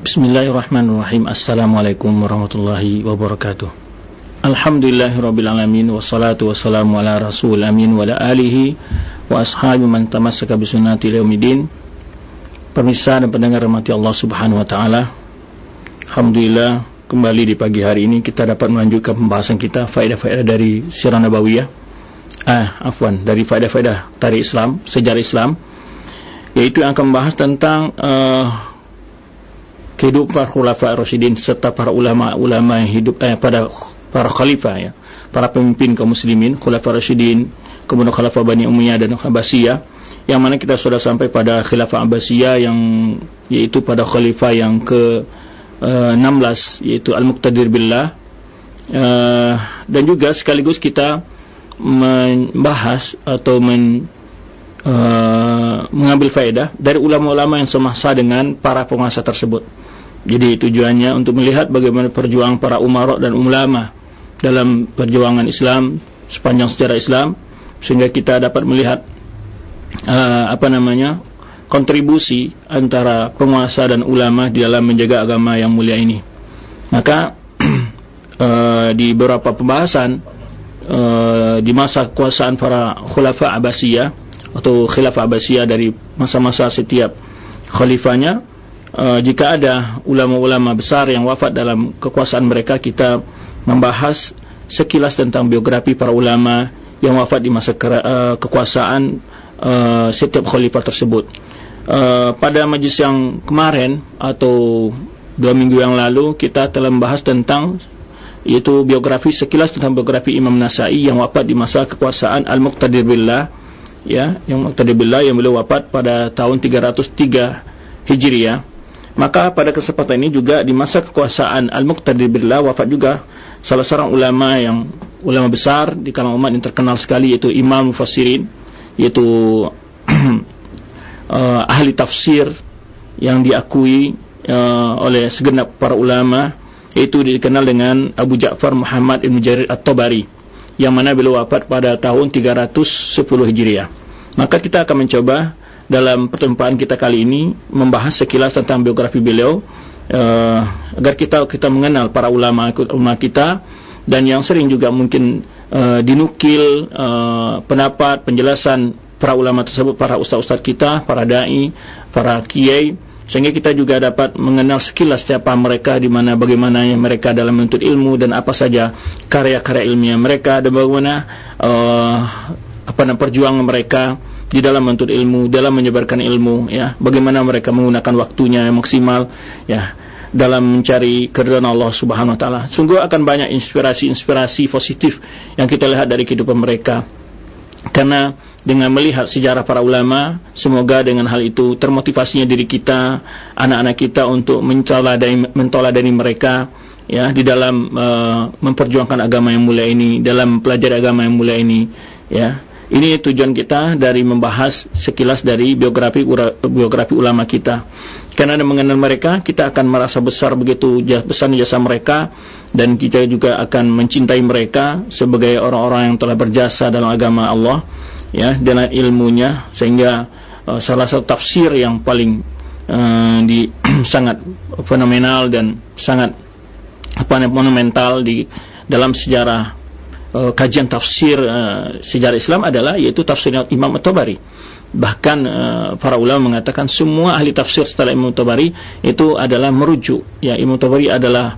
Bismillahirrahmanirrahim. Assalamualaikum warahmatullahi wabarakatuh. Alhamdulillahirrabbilalamin. Wassalatu wassalamu ala rasul amin wa ala alihi wa ashabi man tamassaka bisunnati yaumidin. Pemirsa dan pendengar rahmati Allah subhanahu wa ta'ala, alhamdulillah kembali di pagi hari ini kita dapat melanjutkan pembahasan kita faedah-faedah dari Sirah Nabawiyah, dari faedah-faedah dari Islam, sejarah Islam, yaitu yang akan membahas tentang kehidupan Khulafa Rasyidin serta para ulama-ulama yang hidup pada para khalifah, ya, para pemimpin kaum muslimin, Khulafa Rasyidin, kemudian Khalifah Bani Umayyah dan Abbasiyah, yang mana kita sudah sampai pada Khilafah Abbasiyah yang yaitu pada khalifah yang ke 16, yaitu Al-Muqtadir Billah, dan juga sekaligus kita membahas atau mengambil faedah dari ulama-ulama yang semasa dengan para penguasa tersebut. Jadi tujuannya untuk melihat bagaimana perjuangan para umara dan ulama dalam perjuangan Islam sepanjang sejarah Islam, sehingga kita dapat melihat kontribusi antara penguasa dan ulama di dalam menjaga agama yang mulia ini. Maka di beberapa pembahasan di masa kekuasaan para Khulafa Abbasiyah atau Khilafah Abbasiyah, dari masa-masa setiap khalifahnya, jika ada ulama-ulama besar yang wafat dalam kekuasaan mereka, kita membahas sekilas tentang biografi para ulama yang wafat di masa kekuasaan setiap khalifah tersebut. Pada majlis yang kemarin atau 2 minggu yang lalu, kita telah membahas tentang yaitu biografi, sekilas tentang biografi Imam Nasai yang wafat di masa kekuasaan Al-Muqtadir Billah, ya, yang Muqtadir Billah yang beliau wafat pada tahun 303 Hijriah. Maka pada kesempatan ini juga di masa kekuasaan Al-Muqtadir Billah wafat juga salah seorang ulama besar di kalangan umat yang terkenal sekali, yaitu Imam Mufassirin, yaitu ahli tafsir yang diakui oleh segenap para ulama, yaitu dikenal dengan Abu Ja'far Muhammad Ibn Jarir At-Tabari, yang mana beliau wafat pada tahun 310 Hijriah. Maka kita akan mencoba dalam pertemuan kita kali ini membahas sekilas tentang biografi beliau, agar kita mengenal para ulama kita, dan yang sering juga mungkin dinukil pendapat, penjelasan para ulama tersebut, para ustaz-ustaz kita, para dai, para kiai, sehingga kita juga dapat mengenal sekilas siapa mereka, di mana bagaimana mereka dalam menuntut ilmu, dan apa saja karya-karya ilmiah mereka, dan bagaimana perjuangan mereka di dalam menuntut ilmu, dalam menyebarkan ilmu, ya, bagaimana mereka menggunakan waktunya yang maksimal, ya, dalam mencari keridhaan Allah Subhanahu wa taala. Sungguh akan banyak inspirasi positif yang kita lihat dari kehidupan mereka. Karena dengan melihat sejarah para ulama, semoga dengan hal itu termotivasinya diri kita, anak-anak kita, untuk mentoladani mereka, ya, di dalam memperjuangkan agama yang mulia ini, dalam mempelajari agama yang mulia ini, ya. Ini tujuan kita dari membahas sekilas dari biografi ulama kita. Karena dengan mengenal mereka, kita akan merasa besar begitu besar jasa mereka, dan kita juga akan mencintai mereka sebagai orang-orang yang telah berjasa dalam agama Allah, ya, dengan ilmunya, sehingga salah satu tafsir yang paling sangat fenomenal dan sangat monumental di dalam sejarah kajian tafsir sejarah Islam adalah yaitu tafsir Imam At-Tabari. Bahkan para ulama mengatakan semua ahli tafsir setelah Imam At-Tabari itu adalah merujuk, ya. Imam At-Tabari adalah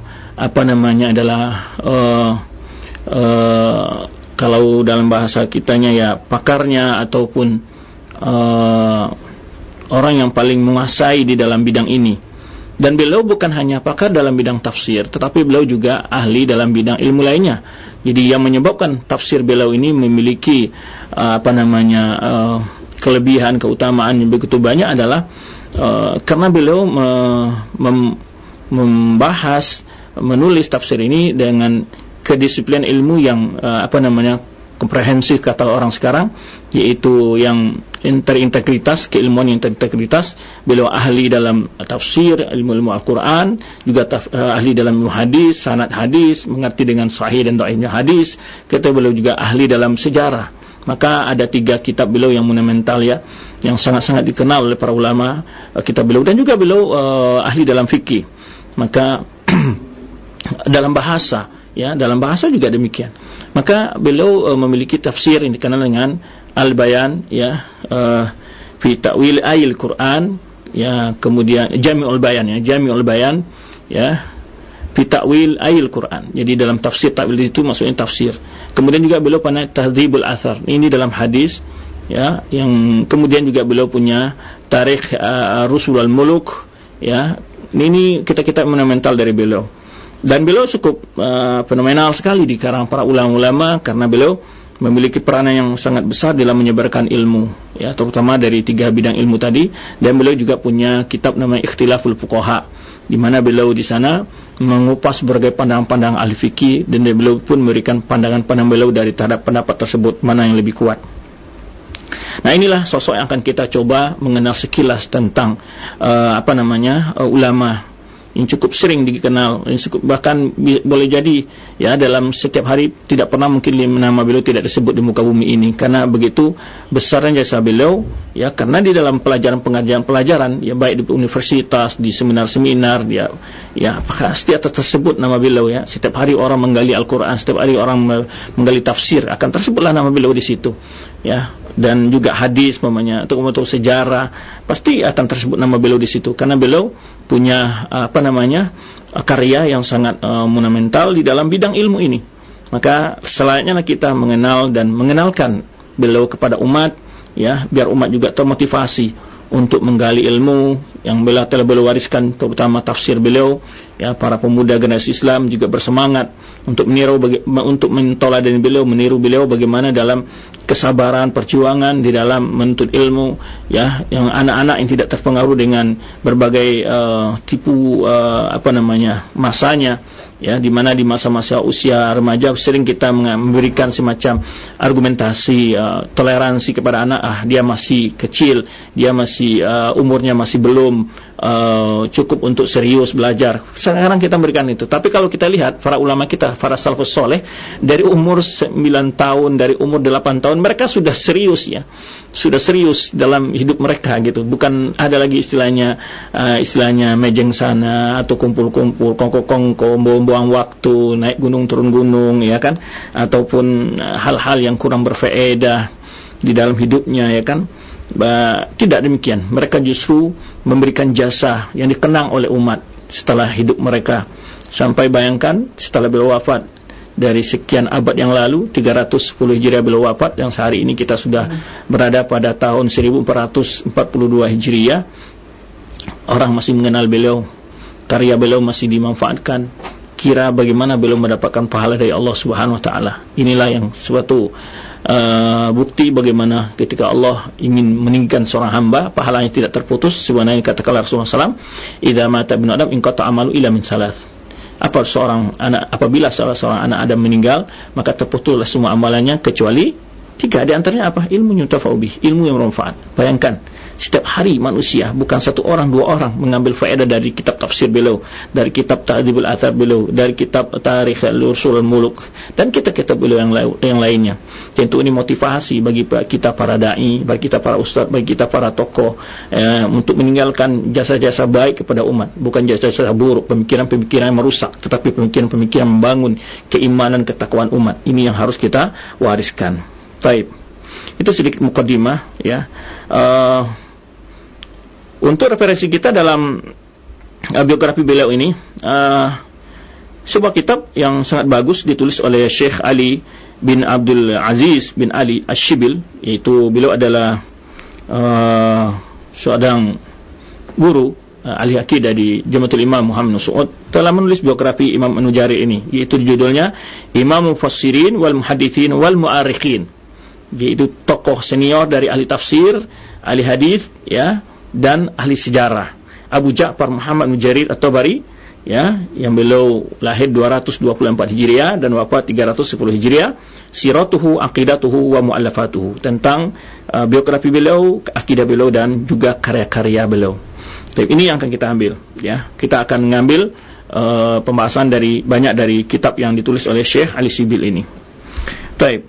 kalau dalam bahasa kitanya, ya, pakarnya ataupun orang yang paling menguasai di dalam bidang ini. Dan beliau bukan hanya pakar dalam bidang tafsir, tetapi beliau juga ahli dalam bidang ilmu lainnya. Jadi yang menyebabkan tafsir beliau ini memiliki kelebihan, keutamaan yang begitu banyak adalah karena beliau menulis tafsir ini dengan kedisiplinan ilmu yang komprehensif, kata orang sekarang, yaitu yang terintegritas, keilmuan yang terintegritas. Beliau ahli dalam tafsir, ilmu Al-Quran, juga ahli dalam ilmu hadis, sanad hadis, mengerti dengan sahih dan dhaifnya hadis. Kita beliau juga ahli dalam sejarah. Maka ada 3 kitab beliau yang monumental, ya, yang sangat-sangat dikenal oleh para ulama, kitab beliau. Dan juga beliau ahli dalam fikih. Maka dalam bahasa juga demikian. Maka beliau memiliki tafsir yang dikenal dengan Al-Bayan, ya, fi ta'wil ayil Quran, ya, kemudian Jami'ul Bayan, ya, fi ta'wil ayil Quran. Jadi dalam tafsir, ta'wil itu maksudnya tafsir. Kemudian juga beliau punya Tahdzibul Athar, ini dalam hadis, ya, yang kemudian juga beliau punya Tarikh Rusul al-Muluk, ya. Ini kitab-kitab monumental dari beliau. Dan beliau cukup fenomenal sekali di kalangan para ulama-ulama, karena beliau memiliki peranan yang sangat besar dalam menyebarkan ilmu, ya, terutama dari 3 bidang ilmu tadi. Dan beliau juga punya kitab namanya Ikhtilaful Fuqaha, di mana beliau di sana mengupas berbagai pandangan-pandangan ahli fikih, dan beliau pun memberikan pandangan-pandangan beliau dari terhadap pendapat tersebut mana yang lebih kuat. Nah, inilah sosok yang akan kita coba mengenal sekilas tentang ulama yang cukup sering dikenal, yang cukup, bahkan boleh jadi, ya, dalam setiap hari tidak pernah mungkin nama beliau tidak disebut di muka bumi ini, karena begitu besarnya jasa beliau, ya, karena di dalam pelajaran, ya, baik di universitas, di seminar-seminar, ya, pasti atas tersebut nama beliau, ya. Setiap hari orang menggali Al-Quran, setiap hari orang menggali tafsir, akan tersebutlah nama beliau di situ, ya. Dan juga hadis, untuk sejarah, pasti akan tersebut nama beliau di situ, karena beliau punya karya yang sangat monumental di dalam bidang ilmu ini. Maka selayaknya kita mengenal dan mengenalkan beliau kepada umat, ya, biar umat juga termotivasi untuk menggali ilmu yang telah beliau wariskan, terutama tafsir beliau, ya. Para pemuda generasi Islam juga bersemangat untuk mentoladani beliau, meniru beliau bagaimana dalam kesabaran, perjuangan di dalam menuntut ilmu, ya, yang anak-anak yang tidak terpengaruh dengan berbagai tipu masanya, ya, di mana di masa-masa usia remaja sering kita memberikan semacam argumentasi toleransi kepada anak, dia masih kecil, dia masih umurnya masih belum cukup untuk serius belajar. Sekarang kita memberikan itu. Tapi kalau kita lihat para ulama kita, para salafus soleh, dari umur 9 tahun, dari umur 8 tahun, mereka sudah serius, ya, sudah serius dalam hidup mereka, gitu. Bukan ada lagi istilahnya mejeng sana, atau kumpul-kumpul, kongko-kongko, buang waktu, naik gunung turun gunung, ya kan, ataupun hal-hal yang kurang berfaedah di dalam hidupnya, ya kan. Tidak demikian. Mereka justru memberikan jasa yang dikenang oleh umat setelah hidup mereka. Sampai bayangkan, setelah beliau wafat dari sekian abad yang lalu, 310 Hijriah beliau wafat, yang sehari ini kita sudah berada pada tahun 1442 Hijriah. Orang masih mengenal beliau, karya beliau masih dimanfaatkan. Kira bagaimana beliau mendapatkan pahala dari Allah Subhanahu wa taala. Inilah yang suatu bukti bagaimana ketika Allah ingin meninggikan seorang hamba, pahalanya tidak terputus. Sebenarnya katakanlah Rasulullah SAW, idza mata ibnu adam inqata amalu illa min salas. Apabila salah seorang anak Adam meninggal, maka terputuslah semua amalannya kecuali 3. Di antaranya apa? Ilmu yuntafa'u bih, ilmu yang bermanfaat. Bayangkan, setiap hari manusia, bukan 1 orang 2 orang mengambil faedah dari kitab tafsir beliau, dari kitab Tahdzibul Athar beliau, dari kitab Tarikh Rusul al-Muluk, dan kitab-kitab beliau yang lainnya. Tentu ini motivasi bagi kita para dai, bagi kita para ustaz, bagi kita para tokoh, untuk meninggalkan jasa-jasa baik kepada umat, bukan jasa-jasa buruk, pemikiran-pemikiran yang merusak, tetapi pemikiran-pemikiran membangun keimanan, ketakwaan umat. Ini yang harus kita wariskan. Baik, itu sedikit mukaddimah, ya. Untuk referensi kita dalam biografi beliau ini, sebuah kitab yang sangat bagus ditulis oleh Syekh Ali bin Abdul Aziz bin Ali Asy-Syibil, yaitu beliau adalah seorang guru ahli akidah di Jamiatul Imam Muhammad Saud, telah menulis biografi Imam An-Nujairi ini, yaitu judulnya Imam Mufassirin wal Muhadditsin wal Mu'arrikhin, yaitu tokoh senior dari ahli tafsir, ahli hadis, ya, dan ahli sejarah, Abu Ja'far Muhammad bin Jarir At-Tabari, ya, yang beliau lahir 224 Hijriah dan wafat 310 Hijriah. Siratuhu, aqidatuhu wa mu'allafatuhu, tentang biografi beliau, akidah beliau, dan juga karya-karya beliau. Jadi ini yang akan kita ambil, ya. Kita akan mengambil pembahasan banyak dari kitab yang ditulis oleh Syekh Ali Syibil ini. Baik.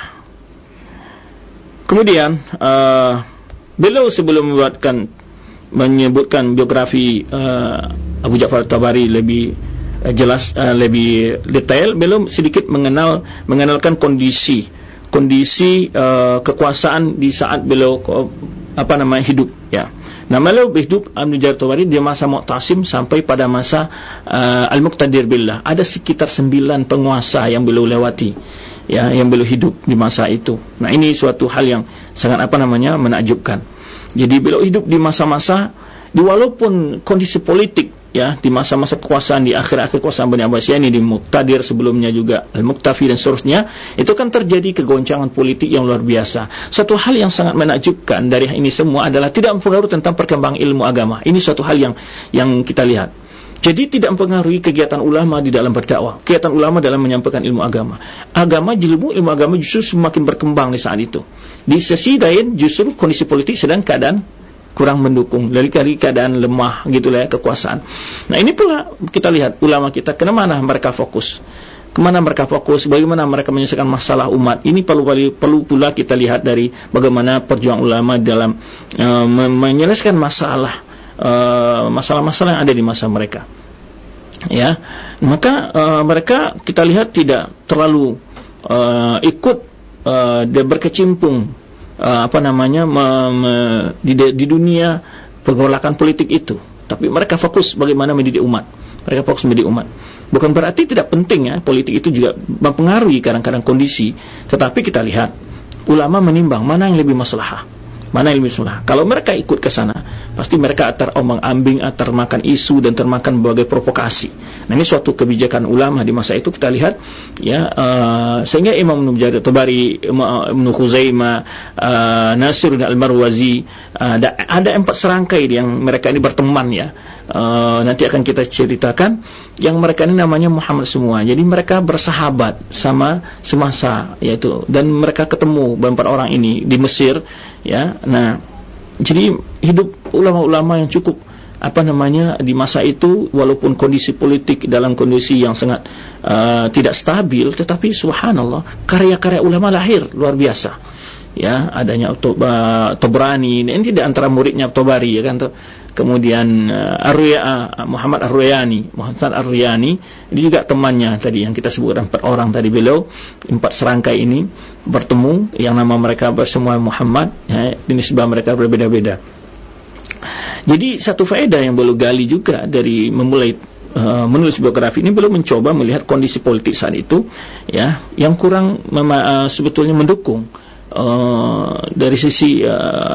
Kemudian beliau sebelum membuatkan menyebutkan biografi Abu Ja'far Tabari lebih jelas, lebih detail. Beliau sedikit mengenalkan kondisi kekuasaan di saat beliau hidup, ya. Nah, beliau hidup Abu Ja'far Tabari di masa Mu'tasim sampai pada masa Al-Muqtadir Billah. Ada sekitar 9 penguasa yang beliau lewati, ya, yang beliau hidup di masa itu. Nah, ini suatu hal yang sangat menakjubkan. Jadi beliau hidup di masa-masa, walaupun kondisi politik, ya, di masa-masa kekuasaan di akhir-akhir kekuasaan Bani Abbasiyah ini, di Muqtadir sebelumnya juga Al-Muqtafi dan seterusnya, itu kan terjadi kegoncangan politik yang luar biasa. Satu hal yang sangat menakjubkan dari ini semua adalah tidak mempengaruhi tentang perkembangan ilmu agama. Ini suatu hal yang kita lihat. Jadi tidak mempengaruhi kegiatan ulama di dalam berdakwah, kegiatan ulama dalam menyampaikan ilmu agama. Ilmu agama justru semakin berkembang di saat itu. Di sisi lain justru kondisi politik sedang keadaan kurang mendukung, dari keadaan lemah gitulah, ya, kekuasaan. Nah, ini pula kita lihat ulama kita kemana mereka fokus, bagaimana mereka menyelesaikan masalah umat. Ini perlu pula kita lihat dari bagaimana perjuangan ulama dalam menyelesaikan masalah-masalah yang ada di masa mereka, ya. Maka mereka kita lihat tidak terlalu ikut dan berkecimpung di dunia pergolakan politik itu, tapi mereka fokus bagaimana mendidik umat. Bukan berarti tidak penting, ya, politik itu juga mempengaruhi kadang-kadang kondisi, tetapi kita lihat ulama menimbang mana yang lebih maslahah. Kalau mereka ikut ke sana, pasti mereka terombang-ambing, termakan isu dan termakan berbagai provokasi. Nah, ini suatu kebijakan ulama di masa itu kita lihat, ya, sehingga Imam Ibnu Jarir Tabari, Ibnu Khuzaimah, Nasir dan Al-Marwazi, ada 4 serangkai yang mereka ini berteman, ya. Nanti akan kita ceritakan, yang mereka ini namanya Muhammad semua. Jadi mereka bersahabat sama semasa, yaitu, dan mereka ketemu 4 orang ini di Mesir, ya. Nah, jadi hidup ulama-ulama yang cukup di masa itu, walaupun kondisi politik dalam kondisi yang sangat tidak stabil, tetapi subhanallah karya-karya ulama lahir luar biasa, ya. Adanya Tabrani, ini di antara muridnya Tabari, ya kan. Kemudian Muhammad Ar-Ruyani, ini juga temannya tadi yang kita sebutkan 4 orang tadi. Beliau 4 serangkai ini bertemu, yang nama mereka semua Muhammad, ya, nisbah mereka berbeda-beda. Jadi satu faedah yang beliau gali juga dari memulai menulis biografi ini, beliau mencoba melihat kondisi politik saat itu, ya, yang kurang sebetulnya mendukung dari sisi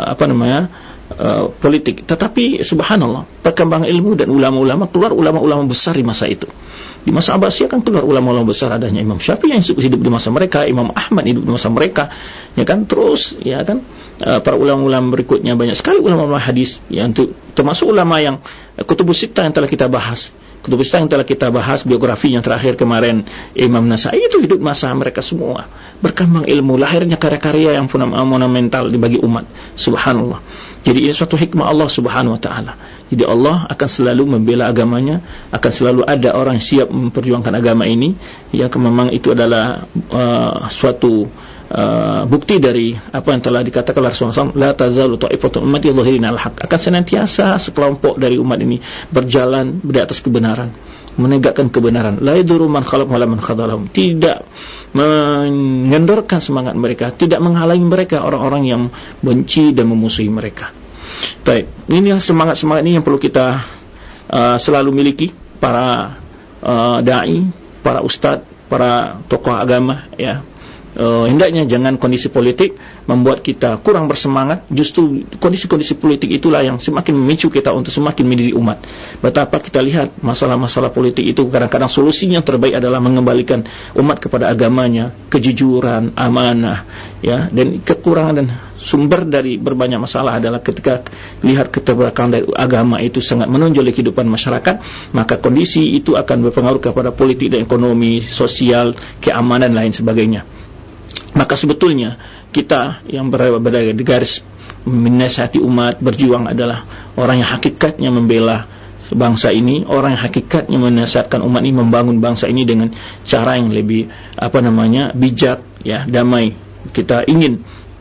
politik. Tetapi subhanallah, perkembangan ilmu dan keluar ulama-ulama besar di masa itu. Di masa Abbasiyah kan keluar ulama-ulama besar, adanya Imam Syafi'i yang hidup di masa mereka, Imam Ahmad hidup di masa mereka, ya kan. Terus, ya kan, para ulama-ulama berikutnya banyak sekali ulama-ulama hadis, ya, termasuk ulama yang Kutubus Sittah yang telah kita bahas. Biografi yang terakhir kemarin Imam Nasai, itu hidup masa mereka semua. Berkembang ilmu, lahirnya karya-karya yang monumental dibagi umat. Subhanallah. Jadi ini suatu hikmah Allah Subhanahu wa taala. Jadi Allah akan selalu membela agamanya, akan selalu ada orang yang siap memperjuangkan agama ini. Yang memang itu adalah suatu bukti dari apa yang telah dikatakan oleh Rasulullah SAW, la tazalu ta'ifatun ummati dhahirina al-haq. Akan senantiasa sekelompok dari umat ini berjalan di atas kebenaran, menegakkan kebenaran. La yadurru man khalaf wala man khadalahum. Tidak mengendorkan semangat mereka, tidak menghalangi mereka orang-orang yang benci dan memusuhi mereka. Baik, ini semangat-semangat ini yang perlu kita selalu miliki, para dai, para ustadz, para tokoh agama, ya. Hendaknya jangan kondisi politik membuat kita kurang bersemangat. Justru kondisi-kondisi politik itulah yang semakin memicu kita untuk semakin mendidik umat. Betapa kita lihat masalah-masalah politik itu kadang-kadang solusinya yang terbaik adalah mengembalikan umat kepada agamanya, kejujuran, amanah, ya. Dan kekurangan dan sumber dari berbanyak masalah adalah ketika lihat keterbelakangan dari agama itu sangat menonjol di kehidupan masyarakat, maka kondisi itu akan berpengaruh kepada politik dan ekonomi, sosial, keamanan dan lain sebagainya. Maka sebetulnya kita yang berada di garis menasihati umat, berjuang adalah orang yang hakikatnya membela bangsa ini, orang yang hakikatnya menasihatkan umat ini, membangun bangsa ini dengan cara yang lebih bijak, ya, damai. Kita ingin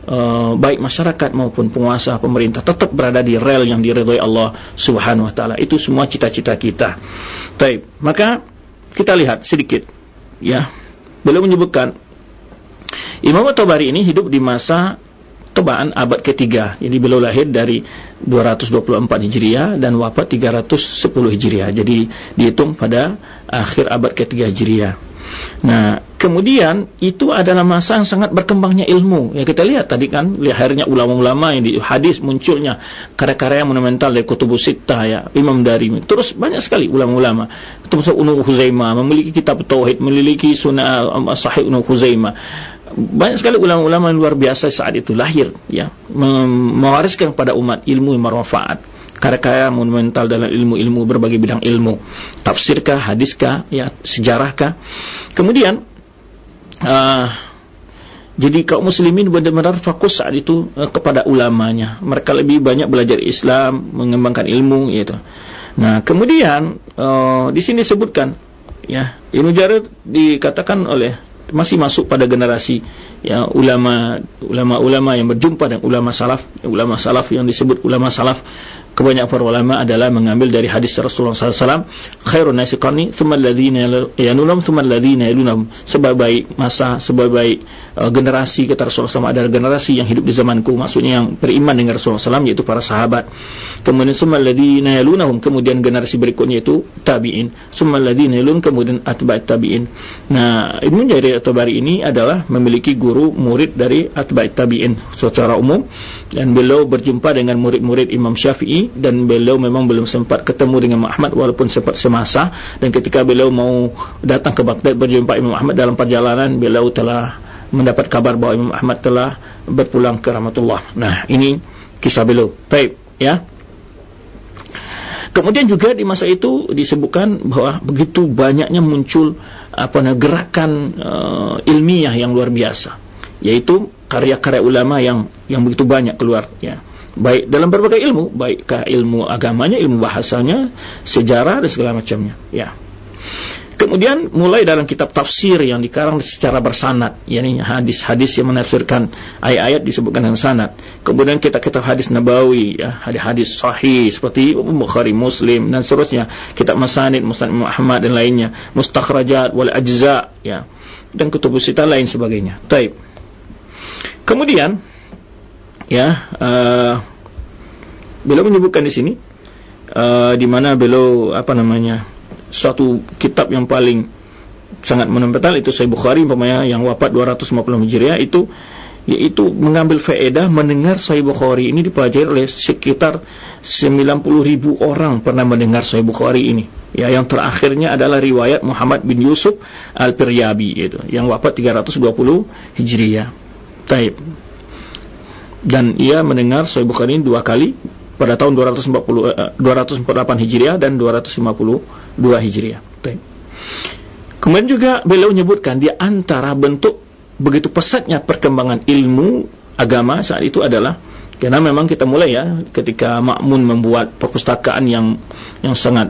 baik masyarakat maupun penguasa pemerintah tetap berada di rel yang diridhoi Allah Subhanahu wa taala. Itu semua cita-cita kita. Baik, maka kita lihat sedikit ya. Beliau menyebutkan Imam At-Tabari ini hidup di masa tebaan abad ketiga. Jadi beliau lahir dari 224 Hijriah dan wafat 310 Hijriah. Jadi dihitung pada akhir abad ketiga Hijriah. Nah, kemudian itu adalah masa yang sangat berkembangnya ilmu. Ya kita lihat tadi kan, lahirnya ulama-ulama yang di hadis, munculnya karya-karya yang monumental dari Kutubus Sittah ya, Imam Darimi. Terus banyak sekali ulama-ulama. Termasuk Ibnu Khuzaimah memiliki kitab tauhid, memiliki Sunan Sahih Ibnu Khuzaimah. Banyak sekali ulama-ulama yang luar biasa saat itu lahir ya, mewariskan kepada umat ilmu yang bermanfaat. Karya-karya monumental dalam ilmu-ilmu, berbagai bidang ilmu, tafsirkah, hadiskah, ya, sejarahkah. Kemudian jadi kaum muslimin benar-benar fokus saat itu kepada ulamanya. Mereka lebih banyak belajar Islam, mengembangkan ilmu gitu. Nah, kemudian di sini disebutkan ya, Ibnu Jarir dikatakan oleh masih masuk pada generasi ya ulama yang berjumpa dengan ulama salaf yang disebut ulama salaf. Kebanyakan para ulama adalah mengambil dari hadis Rasulullah SAW, khairun nasi qarni, thumma alladhina yalunhum, thumma alladhina yalunhum. Sebaik masa, sebaik generasi kata Rasulullah SAW adalah generasi yang hidup di zamanku, maksudnya yang beriman dengan Rasulullah SAW, yaitu para sahabat. Kemudian thumma alladhina yalunhum, kemudian generasi berikutnya itu tabi'in, thumma alladhina yalun, kemudian atba'it tabi'in. Nah, Ibnu Jarir At-Tabari ini adalah memiliki guru murid dari atba'it tabi'in secara umum, dan beliau berjumpa dengan murid-murid Imam Syafi'i, dan beliau memang belum sempat ketemu dengan Imam Ahmad walaupun sempat semasa. Dan ketika beliau mau datang ke Baghdad berjumpa Imam Ahmad, dalam perjalanan beliau telah mendapat kabar bahwa Imam Ahmad telah berpulang ke rahmatullah. Nah, ini kisah beliau. Baik, ya. Kemudian juga di masa itu disebutkan bahwa begitu banyaknya muncul gerakan ilmiah yang luar biasa, yaitu karya-karya ulama yang begitu banyak keluar ya. Baik dalam berbagai ilmu, baikkah ilmu agamanya, ilmu bahasanya, sejarah dan segala macamnya ya. Kemudian mulai dalam kitab tafsir yang dikarang secara bersanad, yakni hadis-hadis yang menafsirkan ayat-ayat disebutkan dengan sanad. Kemudian kitab-kitab hadis nabawi ya, hadis-hadis sahih seperti Bukhari, Muslim dan seterusnya, kitab masanid, Musnad Imam Ahmad dan lainnya, mustakhrajat wal ajza ya, dan kutubus sittah lain sebagainya. Baik. Kemudian ya, beliau menyebutkan di sini di mana beliau suatu kitab yang paling sangat monumental itu Sahih Bukhari umpamanya, yang wafat 250 Hijriah, itu yaitu mengambil faedah mendengar Sahih Bukhari ini dipelajari oleh sekitar 90.000 orang pernah mendengar Sahih Bukhari ini. Ya, yang terakhirnya adalah riwayat Muhammad bin Yusuf Al-Firyabi itu yang wafat 320 Hijriah. Taib. Dan ia mendengar Sahih Bukhari dua kali pada tahun 248 Hijriah dan 252 Hijriah. Taib. Kemudian juga beliau menyebutkan di antara bentuk begitu pesatnya perkembangan ilmu agama saat itu adalah karena memang kita mulai ya ketika Ma'mun membuat perpustakaan yang sangat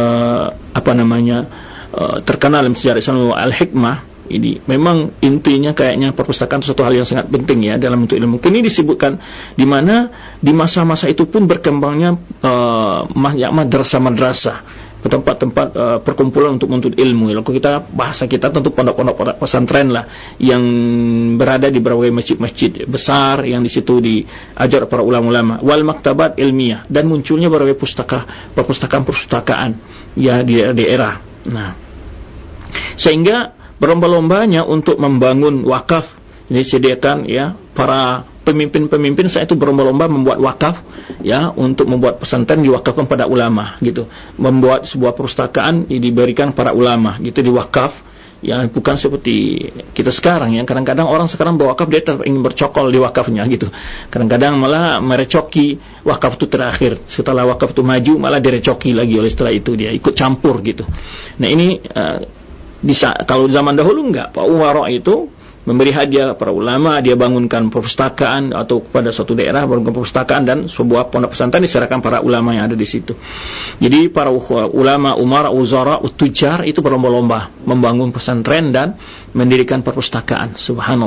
terkenal dalam sejarah Islam, Al-Hikmah. Ini memang intinya kayaknya perpustakaan itu suatu hal yang sangat penting ya dalam bentuk ilmu. Ini disebutkan di mana di masa-masa itu pun berkembangnya madrasah-madrasah, tempat-tempat perkumpulan untuk menuntut ilmu. Kalau kita bahasa kita tentu pondok-pondok pesantren lah yang berada di berbagai masjid-masjid besar yang di situ diajar para ulama-ulama. Wal maktabat ilmiah, dan munculnya berbagai perpustakaan ya di daerah. Nah, sehingga berlomba-lombanya untuk membangun wakaf disediakan ya, para pemimpin-pemimpin saya itu berlomba-lomba membuat wakaf ya, untuk membuat pesantren diwakafkan pada ulama gitu, membuat sebuah perpustakaan diberikan para ulama gitu, diwakaf ya, bukan seperti kita sekarang ya. Kadang-kadang orang sekarang berwakaf dia ingin bercokol di wakafnya gitu, kadang-kadang malah merecoki wakaf itu terakhir, setelah wakaf itu maju malah direcoki lagi oleh setelah itu dia ikut campur gitu. Nah ini kalau zaman dahulu enggak, Pak Umar itu memberi hadiah para ulama, dia bangunkan perpustakaan atau pada suatu daerah bangunkan perpustakaan dan sebuah pondok pesantren diserahkan para ulama yang ada di situ. Jadi para ulama, umara, uzara, tujar itu berlomba-lomba membangun pesantren dan mendirikan perpustakaan. Subhanallah.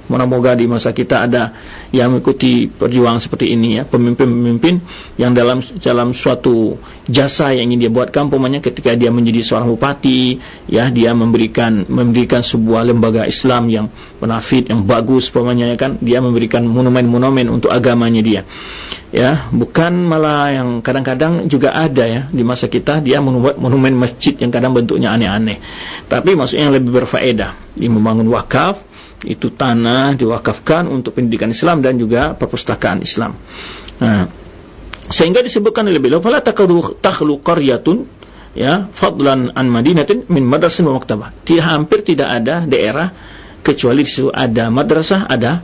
Moga-moga di masa kita ada yang mengikuti perjuangan seperti ini, ya, pemimpin-pemimpin yang dalam suatu jasa yang ingin dia buatkan, umpamanya ketika dia menjadi seorang bupati, ya, dia memberikan sebuah lembaga Islam yang benafit, yang bagus, umpamanya, kan, dia memberikan monumen-monumen untuk agamanya dia, ya, bukan malah yang kadang-kadang juga ada, ya, di masa kita dia membuat monumen masjid yang kadang bentuknya aneh-aneh, tapi maksudnya yang lebih berfaedah, dia membangun wakaf, itu tanah diwakafkan untuk pendidikan Islam dan juga perpustakaan Islam. Nah, sehingga disebutkan oleh beliau, fala takhlu qaryatun, ya, fadlan an madinatin min madrasatin wa maktabah. Hampir tidak ada daerah kecuali di situ ada madrasah, ada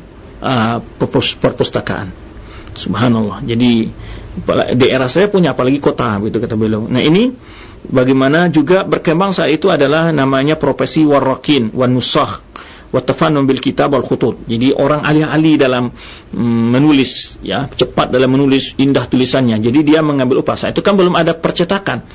perpustakaan. Subhanallah. Jadi daerah saya punya, apalagi kota, begitu kata beliau. Nah, ini bagaimana juga berkembang saat itu adalah namanya profesi warrakin wan nusakh wa tafannun bil kitab wal khutut. Jadi orang ahli-ahli dalam menulis, ya, cepat dalam menulis, indah tulisannya. Jadi dia mengambil upah. Saat itu kan belum ada percetakan,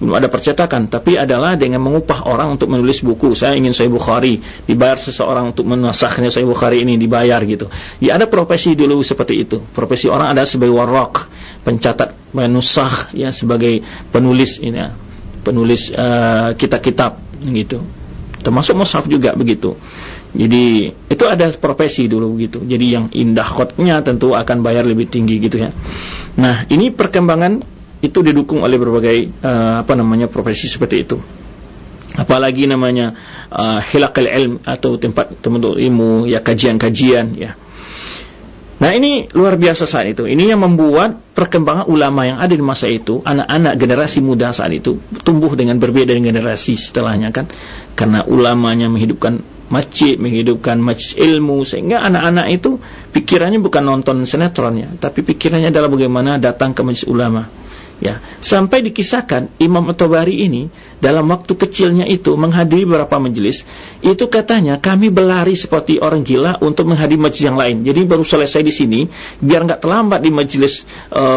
tapi adalah dengan mengupah orang untuk menulis buku. Saya ingin Sahih Bukhari, dibayar seseorang untuk menasakhnya Sahih Bukhari ini, dibayar gitu. Ya, ada profesi dulu seperti itu. Profesi orang ada sebagai warraq, pencatat, menusakh, ya, sebagai penulis ini, ya, penulis kitab-kitab gitu. Termasuk mushaf juga begitu. Jadi itu ada profesi dulu gitu. Jadi yang indah khotnya tentu akan bayar lebih tinggi gitu, ya. Nah, ini perkembangan itu didukung oleh berbagai profesi seperti itu. Apalagi namanya hilaqul ilm, atau tempat ilmu, ya, kajian-kajian, ya. Nah, ini luar biasa saat itu. Ini yang membuat perkembangan ulama yang ada di masa itu, anak-anak generasi muda saat itu tumbuh dengan berbeda dengan generasi setelahnya, kan. Karena ulamanya menghidupkan masjid, menghidupkan majlis ilmu, sehingga anak-anak itu pikirannya bukan nonton sinetronnya, tapi pikirannya adalah bagaimana datang ke majlis ulama, ya. Sampai dikisahkan Imam At-Tabari ini dalam waktu kecilnya itu menghadiri beberapa majlis, itu katanya kami berlari seperti orang gila untuk menghadiri majlis yang lain. Jadi baru selesai di sini, biar nggak terlambat di majlis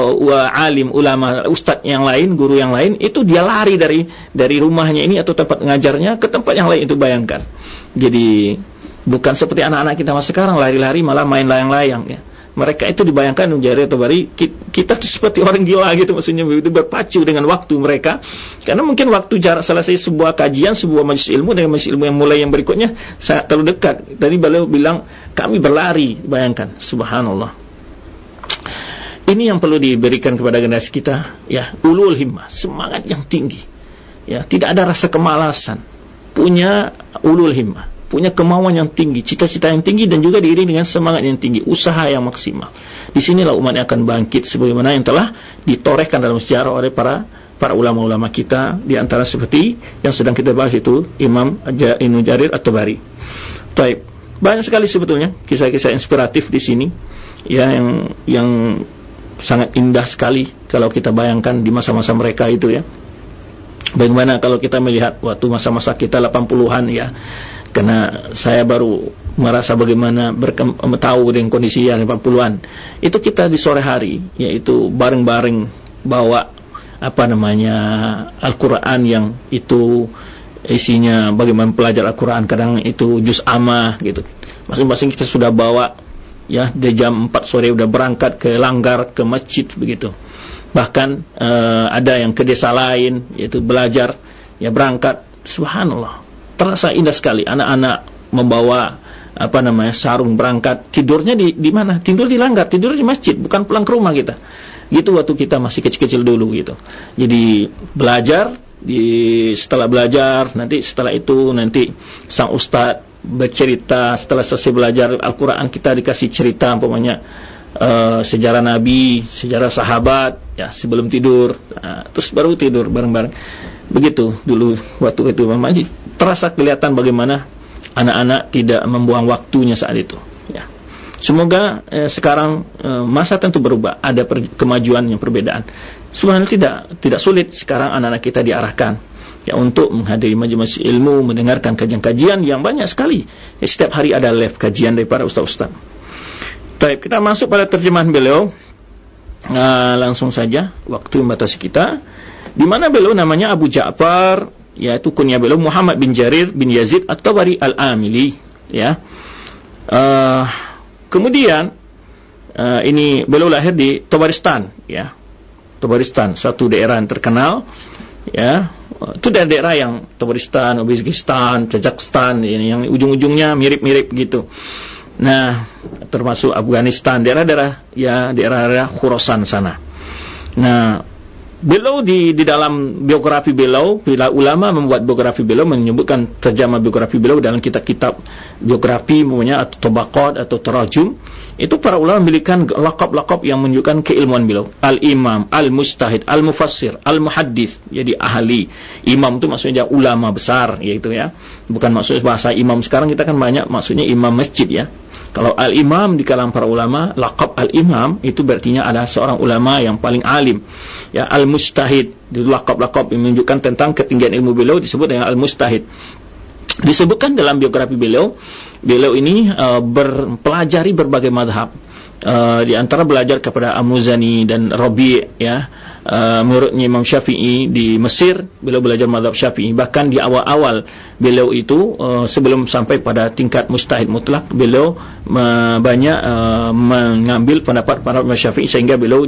alim, ulama, ustadz yang lain, guru yang lain, itu dia lari dari rumahnya ini atau tempat ngajarnya ke tempat yang lain. Itu bayangkan. Jadi bukan seperti anak-anak kita masa sekarang lari-lari malah main layang-layang, ya. Mereka itu dibayangkan menjadi At-Tabari, kita tuh seperti orang gila gitu, maksudnya begitu berpacu dengan waktu mereka, karena mungkin waktu jarak selesai sebuah kajian, sebuah majelis ilmu dengan majelis ilmu yang mulai yang berikutnya sangat terlalu dekat. Tadi beliau bilang kami berlari, bayangkan, subhanallah. Ini yang perlu diberikan kepada generasi kita, ya, ulul himmah, semangat yang tinggi, ya, tidak ada rasa kemalasan, punya ulul himmah, punya kemauan yang tinggi, cita-cita yang tinggi, dan juga diiringi dengan semangat yang tinggi, usaha yang maksimal. Disinilah umat akan bangkit sebagaimana yang telah ditorehkan dalam sejarah oleh para ulama-ulama kita, di antara seperti yang sedang kita bahas itu Imam Ibnu Jarir At-Tabari. Baik, banyak sekali sebetulnya kisah-kisah inspiratif di sini, ya, yang sangat indah sekali kalau kita bayangkan di masa-masa mereka itu, ya. Bagaimana kalau kita melihat waktu masa-masa kita 80-an, ya. Karena saya baru merasa bagaimana tahu dengan kondisi yang 80-an. Itu kita di sore hari, yaitu bareng-bareng bawa Al-Quran yang itu isinya bagaimana pelajar Al-Quran, kadang itu juz amah gitu. Masing-masing kita sudah bawa, ya, di jam 4 sore udah berangkat ke langgar, ke masjid begitu. Bahkan ada yang ke desa lain, yaitu belajar, ya, berangkat. Subhanallah, terasa indah sekali. Anak-anak membawa sarung berangkat. Tidurnya di mana? Tidur di langgar, tidur di masjid, bukan pulang ke rumah kita. Gitu waktu kita masih kecil-kecil dulu gitu. Jadi belajar, setelah belajar setelah itu sang ustadz bercerita. Setelah selesai belajar Al-Quran, kita dikasih cerita umpamanya sejarah Nabi, sejarah sahabat, ya, sebelum tidur. Terus baru tidur bareng-bareng. Begitu dulu waktu itu, masih terasa kelihatan bagaimana anak-anak tidak membuang waktunya saat itu, ya. Semoga sekarang masa tentu berubah, ada kemajuan yang perbedaan. Subhanallah, tidak sulit sekarang anak-anak kita diarahkan, ya, untuk menghadiri majelis ilmu, mendengarkan kajian-kajian yang banyak sekali. Ya, setiap hari ada live kajian dari para ustaz-ustaz. Baik, kita masuk pada terjemahan beliau. Langsung saja, waktu membatasi kita. Di mana beliau namanya Abu Ja'far, yaitu kunyah beliau Muhammad bin Jarir bin Yazid At-Tabari Al-Amili, ya. Kemudian ini beliau lahir di Tabaristan, ya. Tabaristan, suatu daerah yang terkenal, ya. Itu daerah yang Tabaristan, Uzbekistan, Kazakhstan, yang ujung-ujungnya mirip-mirip gitu. Nah, termasuk Afghanistan, daerah-daerah Khorasan sana. Nah, beliau di dalam biografi beliau, bila ulama membuat biografi beliau, menyebutkan terjemah biografi beliau dalam kitab-kitab biografi, namanya atau tabaqat atau tarajum, itu para ulama memiliki lakab-lakab yang menunjukkan keilmuan beliau. Al-imam, al-mujtahid, al-mufassir, al-muhaddits, jadi ahli. Imam itu maksudnya ulama besar, yaitu ya. Bukan maksudnya bahasa imam sekarang kita kan banyak maksudnya imam masjid, ya. Kalau al-imam di kalangan para ulama, laqab al-imam itu berartinya adalah seorang ulama yang paling alim. Ya, al-mujtahid, itu laqab-laqab yang menunjukkan tentang ketinggian ilmu beliau, disebut dengan al-mujtahid. Disebutkan dalam biografi beliau ini pelajari berbagai madhab. Di antara belajar kepada Al-Muzani dan Rabi', ya. Menurutnya Imam Syafi'i di Mesir, beliau belajar mazhab Syafi'i. Bahkan di awal-awal beliau itu sebelum sampai pada tingkat mujtahid mutlak, beliau banyak mengambil pendapat para ulama Syafi'i, sehingga beliau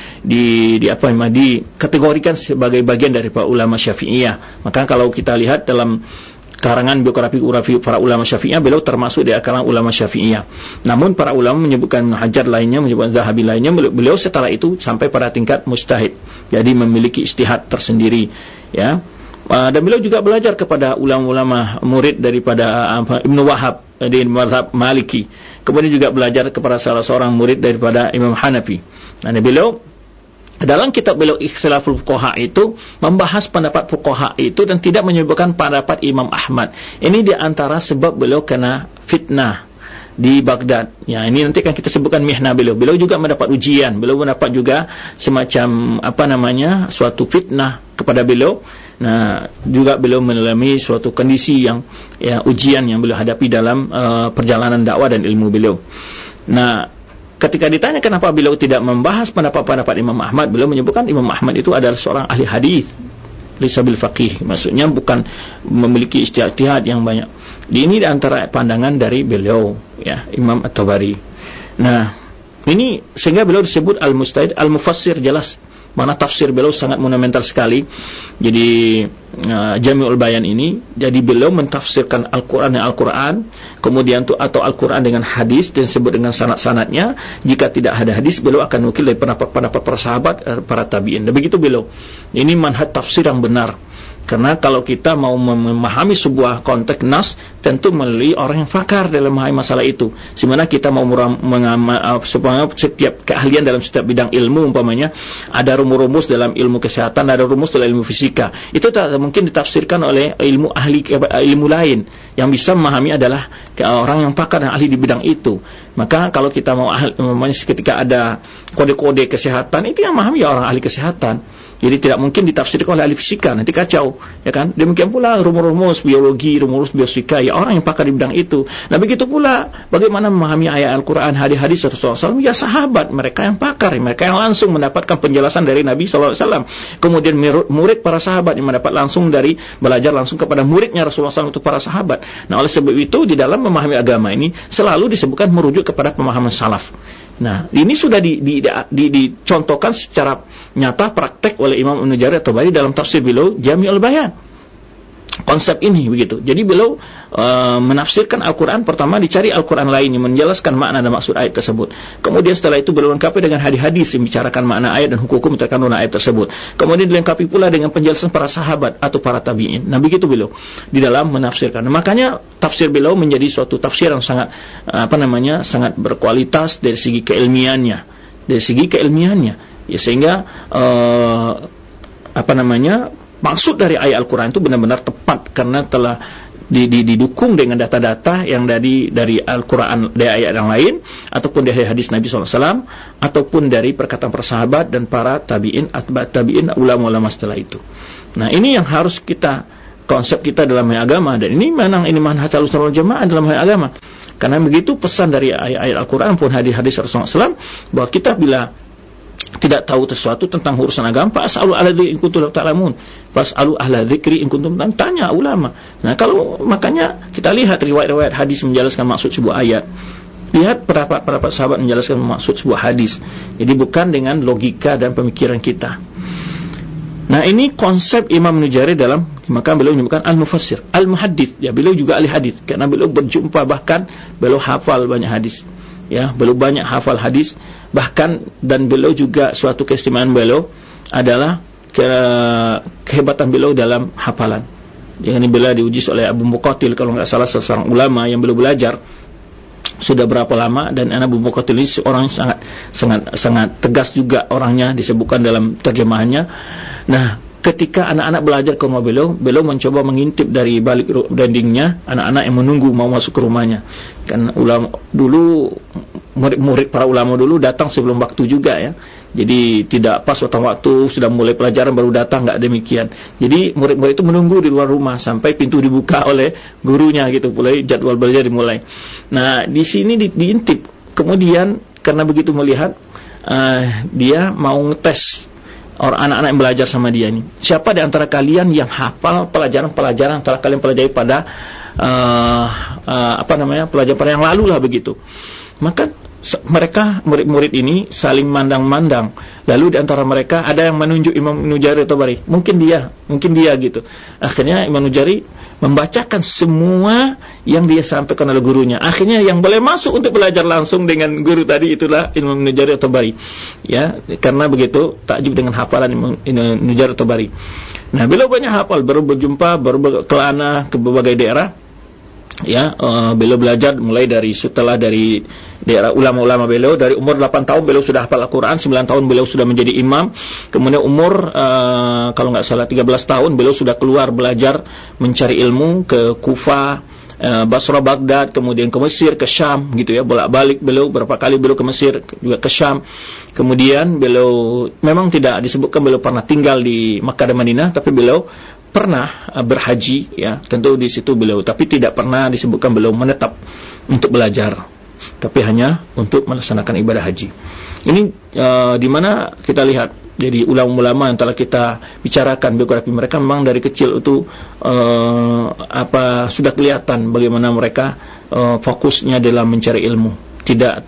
dikategorikan sebagai bagian dari para ulama Syafi'iyah. Maka kalau kita lihat dalam karangan biografi para ulama Syafi'iyah, beliau termasuk di kalangan ulama Syafi'iyah. Namun para ulama menyebutkan Hajar lainnya, menyebutkan Zahabi lainnya, beliau setelah itu sampai pada tingkat mujtahid. Jadi memiliki ijtihad tersendiri, ya. Dan beliau juga belajar kepada ulama-ulama murid daripada Ibnu Wahab di mazhab Maliki. Kemudian juga belajar kepada salah seorang murid daripada Imam Hanafi. Nah, beliau dalam kitab beliau Ikhtilaful Fuqaha itu membahas pendapat fuqaha itu dan tidak menyebutkan pendapat Imam Ahmad. Ini di antara sebab beliau kena fitnah di Baghdad. Ya, ini nanti kan kita sebutkan mihnah beliau. Beliau juga mendapat ujian. Beliau mendapat juga semacam suatu fitnah kepada beliau. Nah, juga beliau mengalami suatu kondisi yang ujian yang beliau hadapi dalam perjalanan dakwah dan ilmu beliau. Nah, ketika ditanya kenapa beliau tidak membahas pendapat-pendapat Imam Ahmad, beliau menyebutkan Imam Ahmad itu adalah seorang ahli hadis, laysa bil faqih, maksudnya bukan memiliki ijtihad yang banyak. Ini di antara pandangan dari beliau, ya, Imam At-Tabari. Nah, ini sehingga beliau disebut al-mujtahid, al-mufassir, jelas mana tafsir beliau sangat monumental sekali. Jadi Jami'ul Bayan ini, jadi beliau mentafsirkan Al-Quran dengan Al-Quran, kemudian atau Al-Quran dengan hadis, dan disebut dengan sanad-sanadnya. Jika tidak ada hadis, beliau akan nukil dari pendapat para sahabat, para tabi'in. Dan begitu beliau. Ini manhaj tafsir yang benar. Karena kalau kita mau memahami sebuah konteks nas, tentu melalui orang yang pakar dalam memahami masalah itu. Semana kita mau setiap keahlian dalam setiap bidang ilmu, umpamanya ada rumus-rumus dalam ilmu kesehatan, ada rumus dalam ilmu fisika. Itu tak mungkin ditafsirkan oleh ilmu ilmu lain. Yang bisa memahami adalah orang yang pakar dan ahli di bidang itu. Maka kalau kita mau ketika ada kode-kode kesehatan, itu yang memahami orang ahli kesehatan. Jadi tidak mungkin ditafsirkan oleh ahli fisika, nanti kacau, ya kan? Demikian pula rumus-rumus biologi, rumus biofisika, ya orang yang pakar di bidang itu. Nah, begitu pula bagaimana memahami ayat Al-Quran, hadis-hadis Rasulullah SAW, ya sahabat, mereka yang pakar, mereka yang langsung mendapatkan penjelasan dari Nabi SAW. Kemudian murid para sahabat yang mendapat langsung dari belajar langsung kepada muridnya Rasulullah SAW untuk para sahabat. Nah, oleh sebab itu di dalam memahami agama ini selalu disebutkan merujuk kepada pemahaman salaf. Nah, ini sudah dicontohkan secara nyata praktek oleh Imam Ibnu Jarir At-Tabari dalam tafsir beliau Jami'ul Bayan. Konsep ini begitu. Jadi beliau menafsirkan Al-Quran, pertama dicari Al-Quran lain yang menjelaskan makna dan maksud ayat tersebut. Kemudian setelah itu beliau lengkapi dengan hadis-hadis yang membicarakan makna ayat dan hukum terkandung ayat tersebut. Kemudian dilengkapi pula dengan penjelasan para sahabat atau para tabi'in. Nah, begitu beliau di dalam menafsirkan. Nah, makanya tafsir beliau menjadi suatu tafsir yang sangat sangat berkualitas dari segi keilmiannya. Ya, sehingga maksud dari ayat Al-Quran itu benar-benar tepat karena telah didukung dengan data-data yang dari Al-Quran, dari ayat yang lain, ataupun dari hadis Nabi SAW, ataupun dari perkataan para sahabat dan para tabi'in, atba' tabi'in, ulama-ulama setelah itu. Nah, ini yang harus konsep kita dalam agama, dan ini manhaj Ahlussunnah wal Jamaah dalam agama. Karena begitu pesan dari ayat-ayat Al-Quran pun hadis-hadis Rasulullah SAW, bahwa kita bila tidak tahu sesuatu tentang urusan agama, fas'alu ahla dzikri in kuntum la ta'lamun. Fas'alu ahla dzikri in kuntum, tanya ulama. Nah, kalau makanya kita lihat riwayat-riwayat hadis menjelaskan maksud sebuah ayat. Lihat para sahabat menjelaskan maksud sebuah hadis. Jadi bukan dengan logika dan pemikiran kita. Nah, ini konsep Imam Ibnu Jarir dalam, maka beliau menyebutkan al-mufassir, al-muhaddits. Ya, beliau juga ahli hadis karena beliau berjumpa, bahkan beliau hafal banyak hadis. Ya, beliau banyak hafal hadis, bahkan, dan beliau juga suatu keistimewaan beliau adalah kehebatan beliau dalam hafalan. Ini beliau diuji oleh Abu Muqatil, kalau nggak salah seorang ulama yang beliau belajar sudah berapa lama, dan Abu Muqatil ini seorang yang sangat tegas juga orangnya, disebutkan dalam terjemahannya. Nah, ketika anak-anak belajar ke rumah beliau mencoba mengintip dari balik dindingnya anak-anak yang menunggu mau masuk ke rumahnya. Kan ulama dulu, murid-murid para ulama dulu datang sebelum waktu juga ya. Jadi tidak pas waktu sudah mulai pelajaran baru datang, enggak demikian. Jadi murid-murid itu menunggu di luar rumah sampai pintu dibuka oleh gurunya gitu, mulai jadwal belajar dimulai. Nah, di sini diintip. Kemudian karena begitu melihat dia mau ngetes orang anak-anak yang belajar sama dia ini. Siapa di antara kalian yang hafal pelajaran-pelajaran telah kalian pelajari pada pelajaran yang lalu lah begitu. Maka mereka murid-murid ini saling mandang-mandang. Lalu di antara mereka ada yang menunjuk Imam Ibnu Jarir At-Tabari. Mungkin dia gitu. Akhirnya Imam Ibnu Jarir membacakan semua yang dia sampaikan oleh gurunya. Akhirnya yang boleh masuk untuk belajar langsung dengan guru tadi itulah Imam Ibnu Jarir At-Tabari. Ya, karena begitu takjub dengan hafalan Imam Ibnu Jarir At-Tabari. Nah, beliau banyak hafal, baru berjumpa, baru berkelana ke berbagai daerah. Ya, beliau belajar mulai setelah dari daerah ulama-ulama beliau. Dari umur 8 tahun beliau sudah hafal Al-Quran, 9 tahun beliau sudah menjadi imam. Kemudian umur kalau nggak salah 13 tahun beliau sudah keluar belajar mencari ilmu ke Kufah, Basra, Baghdad, kemudian ke Mesir, ke Syam gitu ya, bolak-balik beliau berapa kali beliau ke Mesir, juga ke Syam. Kemudian beliau memang tidak disebutkan beliau pernah tinggal di Makkah dan Madinah, tapi beliau pernah berhaji ya, tentu di situ beliau, tapi tidak pernah disebutkan beliau menetap untuk belajar, tapi hanya untuk melaksanakan ibadah haji. Ini di mana kita lihat, jadi ulama-ulama yang telah kita bicarakan biografi mereka memang dari kecil itu sudah kelihatan bagaimana mereka fokusnya dalam mencari ilmu, tidak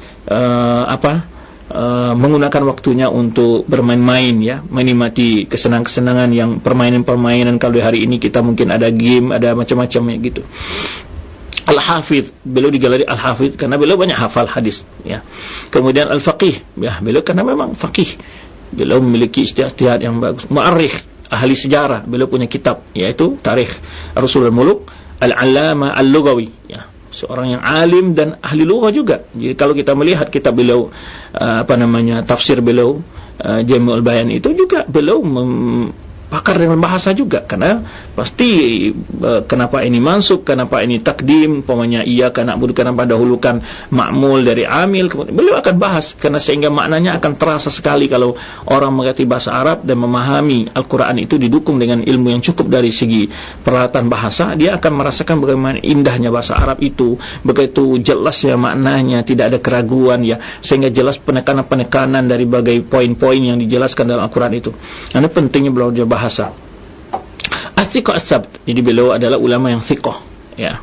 menggunakan waktunya untuk bermain-main ya, menikmati kesenangan-kesenangan yang permainan-permainan. Kalau di hari ini kita mungkin ada game, ada macam-macam ya gitu. Al-Hafidh, beliau digelari Al-Hafidh karena beliau banyak hafal hadis ya. Kemudian Al-Faqih, ya beliau karena memang faqih. Beliau memiliki ijtihad yang bagus. Mu'arrikh, ahli sejarah, beliau punya kitab yaitu Tarikh Rasulul Muluk. Al-Allama Al-Lughawi ya, seorang yang alim dan ahli lughah juga. Jadi kalau kita melihat kitab beliau tafsir beliau Jami'ul Bayan, itu juga beliau pakar dengan bahasa juga, karena pasti kenapa ini mansub, kenapa ini takdim, umpamanya iya karena na'budu, kenapa dahulukan ma'mul dari amil, beliau akan bahas, karena sehingga maknanya akan terasa sekali kalau orang mengerti bahasa Arab dan memahami Al-Quran itu didukung dengan ilmu yang cukup dari segi peralatan bahasa, dia akan merasakan bagaimana indahnya bahasa Arab itu, begitu jelasnya maknanya, tidak ada keraguan ya, sehingga jelas penekanan-penekanan dari berbagai poin-poin yang dijelaskan dalam Al-Quran itu. Ini pentingnya belajar bahasa. As-thiqah as-sabt, jadi beliau adalah ulama yang thiqah ya.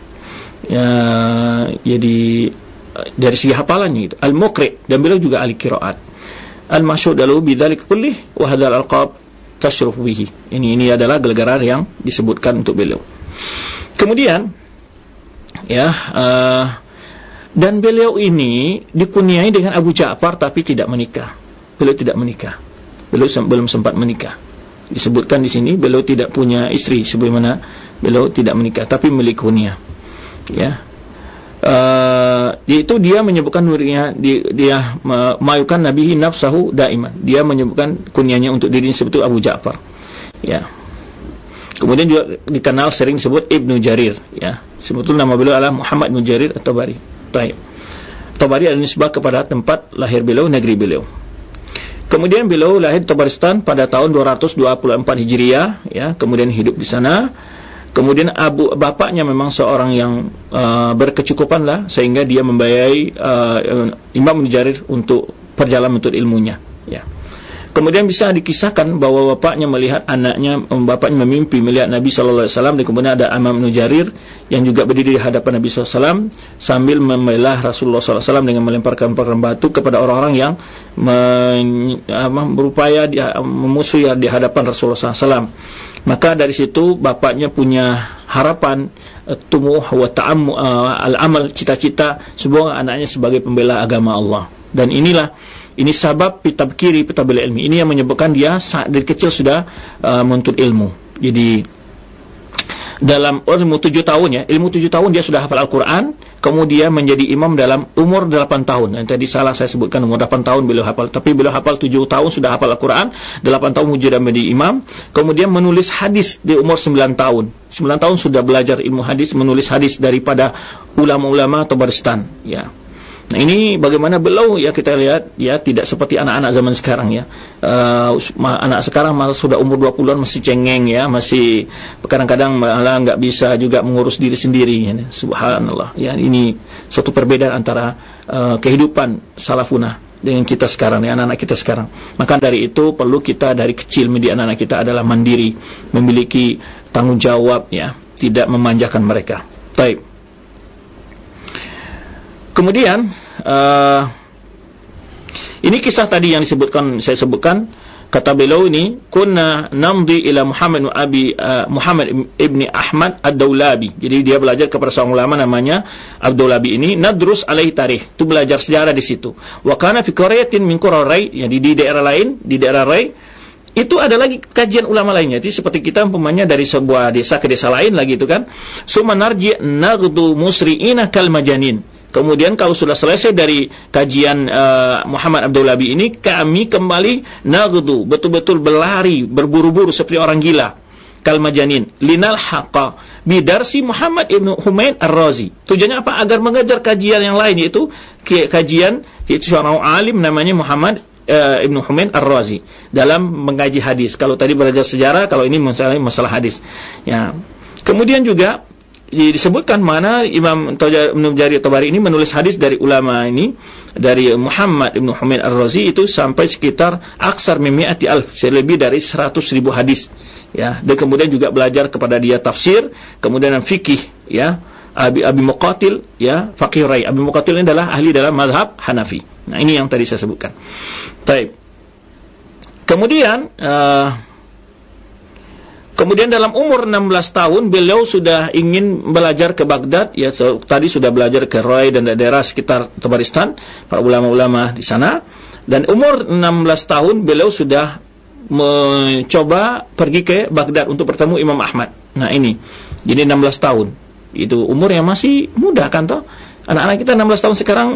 Jadi dari segi hafalannya gitu. Al-muqri, dan beliau juga ahli qiraat. Al-masyhur dalu bidzalik kullih wa hadzal alqab tashruf bihi. Ini adalah gelar yang disebutkan untuk beliau. Kemudian ya, dan beliau ini dikunyai dengan Abu Ja'far tapi tidak menikah. Beliau tidak menikah. Beliau belum sempat menikah. Disebutkan di sini beliau tidak punya istri, sebagaimana beliau tidak menikah tapi milik kunyah ya. Yaitu dia menyebutkan dirinya, dia mayukan nabihi nafsahu daiman, dia menyebutkan kunyahnya untuk dirinya sebetulnya Abu Ja'far ya. Kemudian juga dikenal sering disebut Ibnu Jarir ya, sebetulnya nama beliau adalah Muhammad Ibnu Jarir At-Tabari. Tabari adalah nisbah kepada tempat lahir beliau, negeri beliau. Kemudian beliau lahir di Tabaristan pada tahun 224 Hijriah ya, kemudian hidup di sana. Kemudian bapaknya memang seorang yang berkecukupan lah, sehingga dia membiayai Imam Ibnu Jarir untuk perjalanan menuntut ilmunya ya. Kemudian bisa dikisahkan bahwa bapaknya melihat anaknya, bapaknya memimpi melihat Nabi SAW, dan kemudian ada Amr bin Jarir yang juga berdiri di hadapan Nabi SAW sambil membela Rasulullah SAW dengan melemparkan batu kepada orang-orang yang berupaya memusuhi di hadapan Rasulullah SAW. Maka dari situ bapaknya punya harapan, tumuh wa ta'ammu al-amal, cita-cita sebuah anaknya sebagai pembela agama Allah. Dan ini sabab tabkiri bil ilmi. Ini yang menyebabkan dia dari kecil sudah menuntut ilmu. Jadi dalam ilmu 7 tahun ya, ilmu 7 tahun dia sudah hafal Al-Quran, kemudian menjadi imam dalam umur 8 tahun. Yang tadi salah saya sebutkan umur 8 tahun beliau hafal, tapi beliau hafal 7 tahun sudah hafal Al-Quran, 8 tahun sudah menjadi imam, kemudian menulis hadis di umur 9 tahun. 9 tahun sudah belajar ilmu hadis, menulis hadis daripada ulama-ulama Tabaristan, ya. Nah, ini bagaimana beliau ya, kita lihat ya, tidak seperti anak-anak zaman sekarang ya. Anak sekarang malah sudah umur 20-an masih cengeng ya, masih kadang-kadang malah nggak bisa juga mengurus diri sendiri ya. Subhanallah. Ya, ini suatu perbedaan antara kehidupan salafuna dengan kita sekarang ya, anak-anak kita sekarang. Maka dari itu perlu kita dari kecil mendidik anak-anak kita adalah mandiri, memiliki tanggung jawab ya, tidak memanjakan mereka. Baik. Kemudian ini kisah tadi yang saya sebutkan, kata beliau ini, kunna namdi ila Muhammad ibni Ahmad ad-Daulabi. Jadi dia belajar kepada seorang ulama namanya Ad-Daulabi ini, nadrus alaihi tarikh, itu belajar sejarah di situ. Wa kana fi qaryatin min qura Rai, ya di daerah lain, di daerah Rai itu ada lagi kajian ulama lainnya. Jadi seperti kita umpamanya dari sebuah desa ke desa lain lagi itu kan. Summa narji naghdu musri'ina kal majanin. Kemudian kalau sudah selesai dari kajian Muhammad Abdulabi ini, kami kembali naghdu, betul-betul berlari, berburu-buru seperti orang gila. Kalmajanin linal haqa bidarsi Muhammad ibnu Humain ar-Razi. Tujuannya apa? Agar mengajar kajian yang lain, yaitu kajian seorang alim namanya Muhammad ibnu Humain ar-Razi dalam mengkaji hadis. Kalau tadi belajar sejarah, kalau ini masalah hadis. Ya. Kemudian juga disebutkan mana Imam Ibnu Jarir Tabari ini menulis hadis dari ulama ini, dari Muhammad ibnu Humain ar-Razi itu sampai sekitar aksar mimi'ati alf, lebih dari 100.000 hadis ya. Dan kemudian juga belajar kepada dia tafsir, kemudian fikih ya, Abi Muqatil ya, faqih Rai. Abi Muqatil ini adalah ahli dalam mazhab Hanafi. Nah, ini yang tadi saya sebutkan. Baik. Kemudian dalam umur 16 tahun beliau sudah ingin belajar ke Baghdad ya, tadi sudah belajar ke Rai dan daerah sekitar Tabaristan, para ulama-ulama di sana. Dan umur 16 tahun beliau sudah mencoba pergi ke Baghdad untuk bertemu Imam Ahmad. Nah, ini. Jadi 16 tahun. Itu umur yang masih muda kan toh? Anak-anak kita 16 tahun sekarang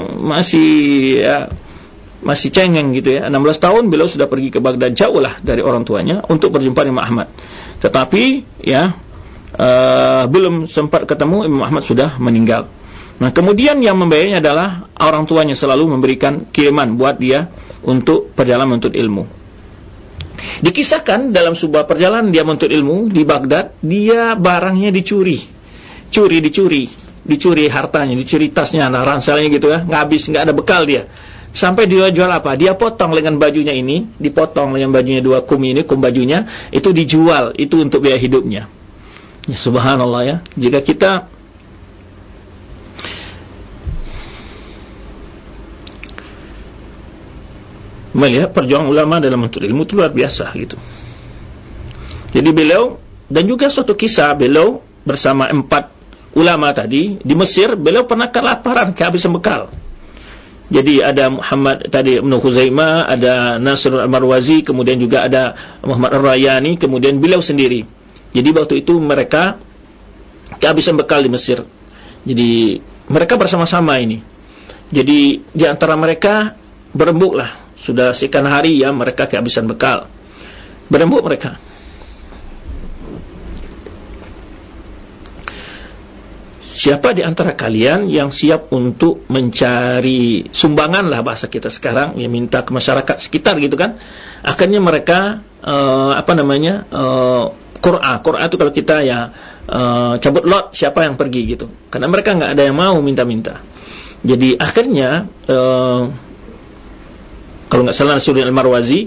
masih cengeng gitu ya. 16 tahun beliau sudah pergi ke Baghdad, jauh lah dari orang tuanya untuk berjumpa dengan Imam Ahmad. Tetapi ya belum sempat ketemu, Imam Ahmad sudah meninggal. Nah, kemudian yang membayarnya adalah orang tuanya, selalu memberikan kiriman buat dia untuk perjalanan menuntut ilmu. Dikisahkan dalam sebuah perjalanan dia menuntut ilmu di Baghdad, dia barangnya dicuri hartanya, dicuri tasnya, ranselnya gitu ya, ngabis, nggak ada bekal dia. Sampai dia jual apa? Dia potong lengan bajunya ini, dipotong lengan bajunya 2 kum ini, kum bajunya, itu dijual, itu untuk biaya hidupnya. Ya, subhanallah ya. Jika kita melihat perjuangan ulama dalam menuntut ilmu itu luar biasa gitu. Jadi beliau, dan juga suatu kisah beliau bersama 4 ulama tadi di Mesir, beliau pernah kelaparan, kehabisan bekal. Jadi ada Muhammad tadi Ibnu Khuzaimah, ada Nasr al-Marwazi, kemudian juga ada Muhammad ar-Rayani, kemudian beliau sendiri. Jadi waktu itu mereka kehabisan bekal di Mesir. Jadi mereka bersama-sama ini. Jadi di antara mereka berembuk lah. Sudah sekian hari ya mereka kehabisan bekal. Berembuk mereka. Siapa di antara kalian yang siap untuk mencari sumbangan lah bahasa kita sekarang, yang minta ke masyarakat sekitar gitu kan? Akhirnya mereka Qur'an itu kalau kita ya cabut lot, siapa yang pergi gitu. Karena mereka nggak ada yang mau minta-minta. Jadi akhirnya kalau nggak salah Nasruddin Al-Marwazi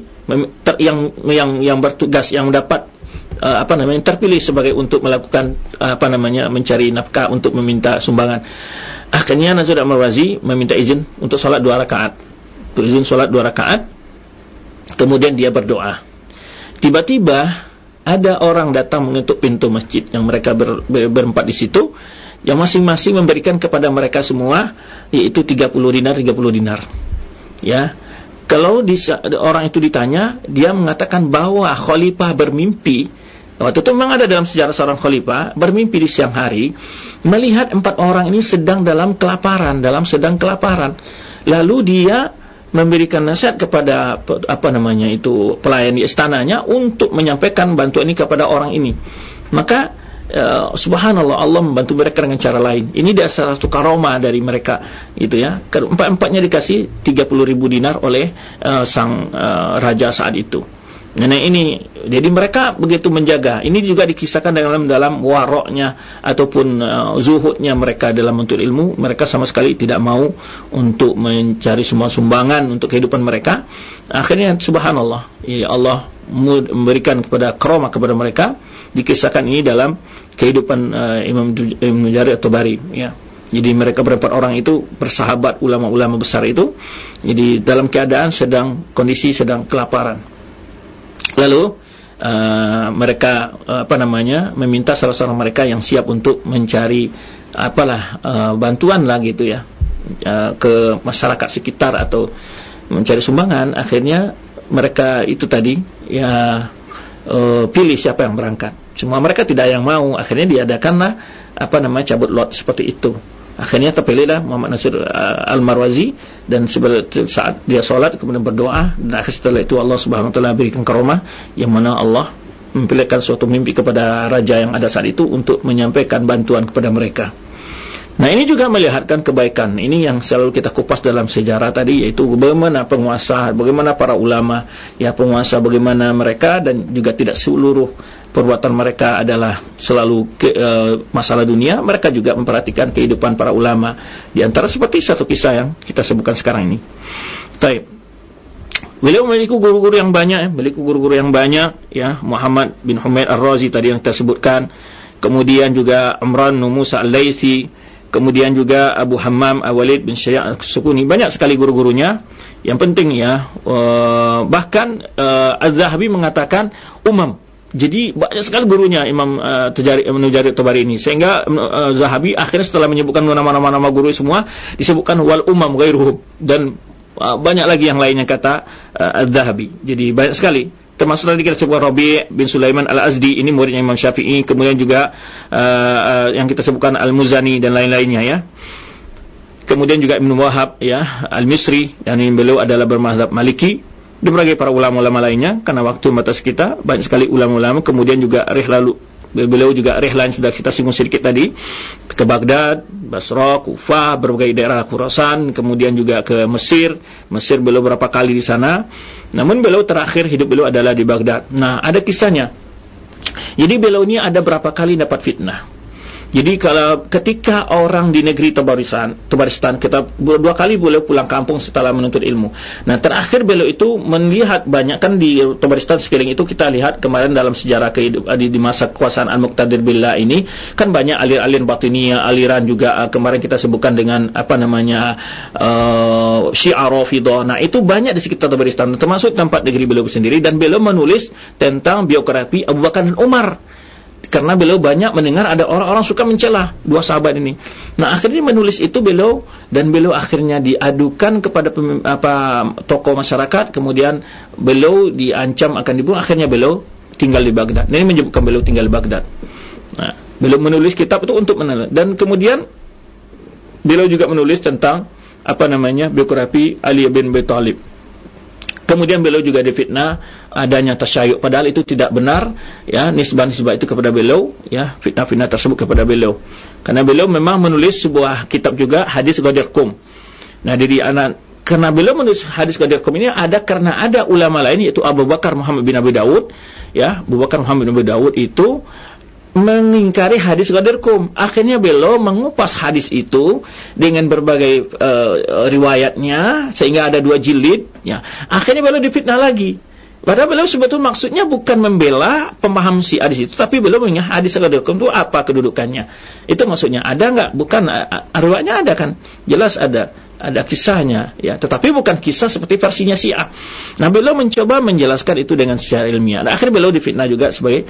yang bertugas, yang mendapat terpilih sebagai untuk melakukan mencari nafkah untuk meminta sumbangan. Akhirnya Nasruddin Al-Marwazi meminta izin untuk salat 2 rakaat. Izin salat 2 rakaat. Kemudian dia berdoa. Tiba-tiba ada orang datang mengetuk pintu masjid yang mereka berempat di situ, yang masing-masing memberikan kepada mereka semua yaitu 30 dinar. Ya. Kalau orang itu ditanya, dia mengatakan bahwa khalifah bermimpi. Waktu itu memang ada dalam sejarah seorang khalifah bermimpi di siang hari melihat 4 orang ini sedang kelaparan. Lalu dia memberikan nasihat kepada pelayan di istananya untuk menyampaikan bantuan ini kepada orang ini. Maka subhanallah, Allah membantu mereka dengan cara lain. Ini salah satu karomah dari mereka, gitu ya. Empat-empatnya dikasih 30.000 dinar oleh sang raja saat itu. Nah ini, jadi mereka begitu menjaga. Ini juga dikisahkan dalam waroknya ataupun zuhudnya mereka dalam menuntut ilmu. Mereka sama sekali tidak mau untuk mencari semua sumbangan untuk kehidupan mereka. Akhirnya subhanallah, ya Allah memberikan kepada karomah kepada mereka. Dikisahkan ini dalam kehidupan Imam Jarir At-Tabari, ya. Jadi mereka berempat orang itu bersahabat ulama-ulama besar itu. Jadi dalam keadaan kondisi sedang kelaparan. Lalu mereka meminta salah seorang mereka yang siap untuk mencari bantuan lah gitu ya, ke masyarakat sekitar atau mencari sumbangan. Akhirnya mereka itu tadi ya pilih siapa yang berangkat. Semua mereka tidak yang mau. Akhirnya diadakanlah cabut lot seperti itu. Akhirnya terpilihlah Muhammad Nasir Al-Marwazi, dan saat dia sholat kemudian berdoa, dan setelah itu Allah Subhanahu wa taala berikan karomah yang mana Allah memperlihatkan suatu mimpi kepada raja yang ada saat itu untuk menyampaikan bantuan kepada mereka. Nah, ini juga melihatkan kebaikan. Ini yang selalu kita kupas dalam sejarah tadi, yaitu bagaimana penguasa, bagaimana para ulama, ya penguasa, bagaimana mereka, dan juga tidak seluruh perbuatan mereka adalah selalu masalah dunia. Mereka juga memperhatikan kehidupan para ulama. Di antara seperti satu kisah yang kita sebutkan sekarang ini. Baik. Beliau memiliki guru-guru yang banyak, ya. Muhammad bin Humaid Ar-Razi tadi yang kita sebutkan. Kemudian juga Imran bin Musa Al-Laythi, kemudian juga Abu Hammam Al-Walid bin Syai' Al-Sukuni. Banyak sekali guru-gurunya. Yang penting ya, bahkan Az-Zahabi mengatakan Jadi banyak sekali gurunya Imam Jarir Tabari ini, sehingga Zahabi akhirnya setelah menyebutkan nama-nama guru semua disebutkan wal umam ghairuhum, dan banyak lagi yang lainnya kata Az-Zahabi. Jadi banyak sekali, termasuk tadi kita sebutkan Rabi' bin Sulaiman Al-Azdi, ini muridnya Imam Syafi'i, kemudian juga yang kita sebutkan Al-Muzani dan lain-lainnya ya. Kemudian juga Ibn Wahab ya, Al-Misri, yang beliau adalah bermazhab Maliki. Dan berbagai para ulama-ulama lainnya, karena waktu batas kita banyak sekali ulama-ulama. Kemudian juga beliau juga rihlan sudah kita singgung sedikit tadi, ke Baghdad, Basra, Kufah, berbagai daerah Khurasan, kemudian juga ke Mesir beliau berapa kali di sana. Namun beliau terakhir hidup beliau adalah di Baghdad. Nah, ada kisahnya. Jadi beliau ini ada berapa kali dapat fitnah. Jadi ketika orang di negeri Tabaristan, kita 2 kali beliau pulang kampung setelah menuntut ilmu. Nah, terakhir beliau itu melihat banyak, kan di Tabaristan sekeliling itu kita lihat kemarin dalam sejarah kehidupan di masa kekuasaan Al-Muqtadir Billah ini, kan banyak aliran batiniyah, aliran juga kemarin kita sebutkan dengan Syiah Rafidhah. Nah, itu banyak di sekitar Tabaristan, termasuk tempat negeri beliau sendiri, dan beliau menulis tentang biografi Abu Bakar dan Umar. Karena beliau banyak mendengar ada orang-orang suka mencela 2 sahabat ini. Nah, akhirnya menulis itu beliau, dan beliau akhirnya diadukan kepada tokoh masyarakat. Kemudian beliau diancam akan dibunuh. Akhirnya beliau tinggal di Baghdad. Nah, ini menyebutkan beliau tinggal di Baghdad. Nah, beliau menulis kitab itu untuk meneliti. Dan kemudian beliau juga menulis tentang biografi Ali bin Abi Thalib. Kemudian beliau juga difitnah adanya tasyayyu', padahal itu tidak benar ya, nisbah itu kepada beliau ya, fitnah-fitnah tersebut kepada beliau. Karena beliau memang menulis sebuah kitab juga, Hadis Ghadir Qum. Nah, karena beliau menulis Hadis Ghadir Qum ini karena ada ulama lain, yaitu Abu Bakar Muhammad bin Abi Dawud ya. Abu Bakar Muhammad bin Abi Dawud itu mengingkari hadis Ghadirkum. Akhirnya beliau mengupas hadis itu dengan berbagai riwayatnya sehingga ada 2 jilid ya. Akhirnya beliau difitnah lagi. Padahal beliau sebetulnya maksudnya bukan membela pemaham si hadis itu, tapi beliau mengingat hadis Ghadirkum itu apa kedudukannya. Itu maksudnya. Ada enggak? Bukan, riwayatnya ada kan? Jelas ada kisahnya ya, tetapi bukan kisah seperti versinya Syiah. Nah, beliau mencoba menjelaskan itu dengan secara ilmiah. Dan akhirnya beliau difitnah juga sebagai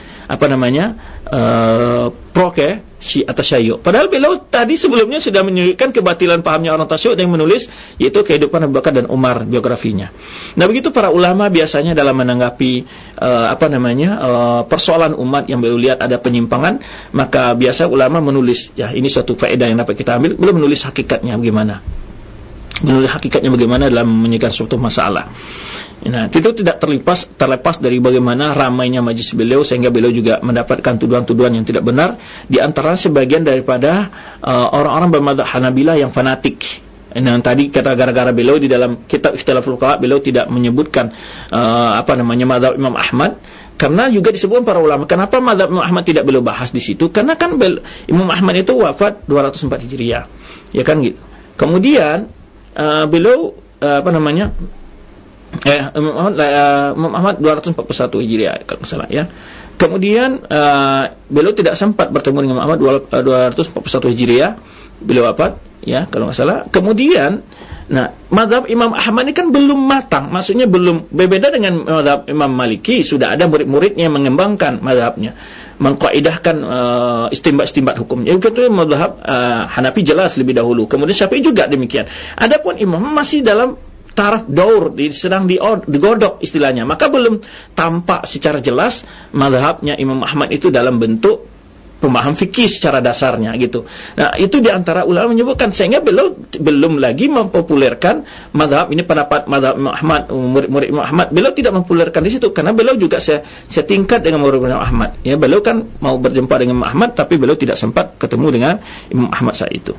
Syiah tasyayyu'. Padahal beliau tadi sebelumnya sudah menunjukkan kebatilan pahamnya orang tasyayyu' yang menulis yaitu kehidupan Abu Bakar dan Umar, biografinya. Nah, begitu para ulama biasanya dalam menanggapi persoalan umat yang beliau lihat ada penyimpangan, maka biasa ulama menulis ya, ini suatu faedah yang dapat kita ambil, beliau menulis hakikatnya bagaimana. Menulis hakikatnya bagaimana dalam menyelesaikan suatu masalah. Nah, itu tidak terlepas dari bagaimana ramainya majlis beliau sehingga beliau juga mendapatkan tuduhan-tuduhan yang tidak benar, di antara sebagian daripada orang-orang bermadzhab Hanabilah yang fanatik. Nah, tadi kata gara-gara beliau di dalam kitab Ikhtilaful Fuqaha beliau tidak menyebutkan mazhab Imam Ahmad, karena juga disebutkan para ulama kenapa mazhab Imam Ahmad tidak beliau bahas di situ, karena kan Imam Ahmad itu wafat 204 Hijriah. Ya kan gitu. Kemudian beliau Imam Ahmad 241 Hijriah kalau salah ya. Kemudian beliau tidak sempat bertemu dengan Imam Ahmad 241 Hijriah, beliau wafat ya kalau nggak salah. Kemudian mazhab Imam Ahmad ini kan belum matang, maksudnya belum, berbeda dengan mazhab Imam Maliki, sudah ada murid-muridnya yang mengembangkan mazhabnya, mengkaidahkan istinbat hukumnya. Itu mazhab Hanafi jelas lebih dahulu. Kemudian Syafi'i juga demikian. Adapun Imam masih dalam taraf daur, sedang digodok istilahnya, maka belum tampak secara jelas mazhabnya Imam Ahmad itu dalam bentuk pemaham fikih secara dasarnya gitu. Nah, itu diantara ulama menyebutkan, sehingga beliau belum lagi mempopulerkan mazhab ini, pendapat mazhab Imam Ahmad, murid-murid Imam Ahmad, beliau tidak mempopulerkan di situ karena beliau juga setingkat dengan murid Imam Ahmad. Ya, beliau kan mau berjumpa dengan Imam Ahmad tapi beliau tidak sempat ketemu dengan Imam Ahmad saat itu.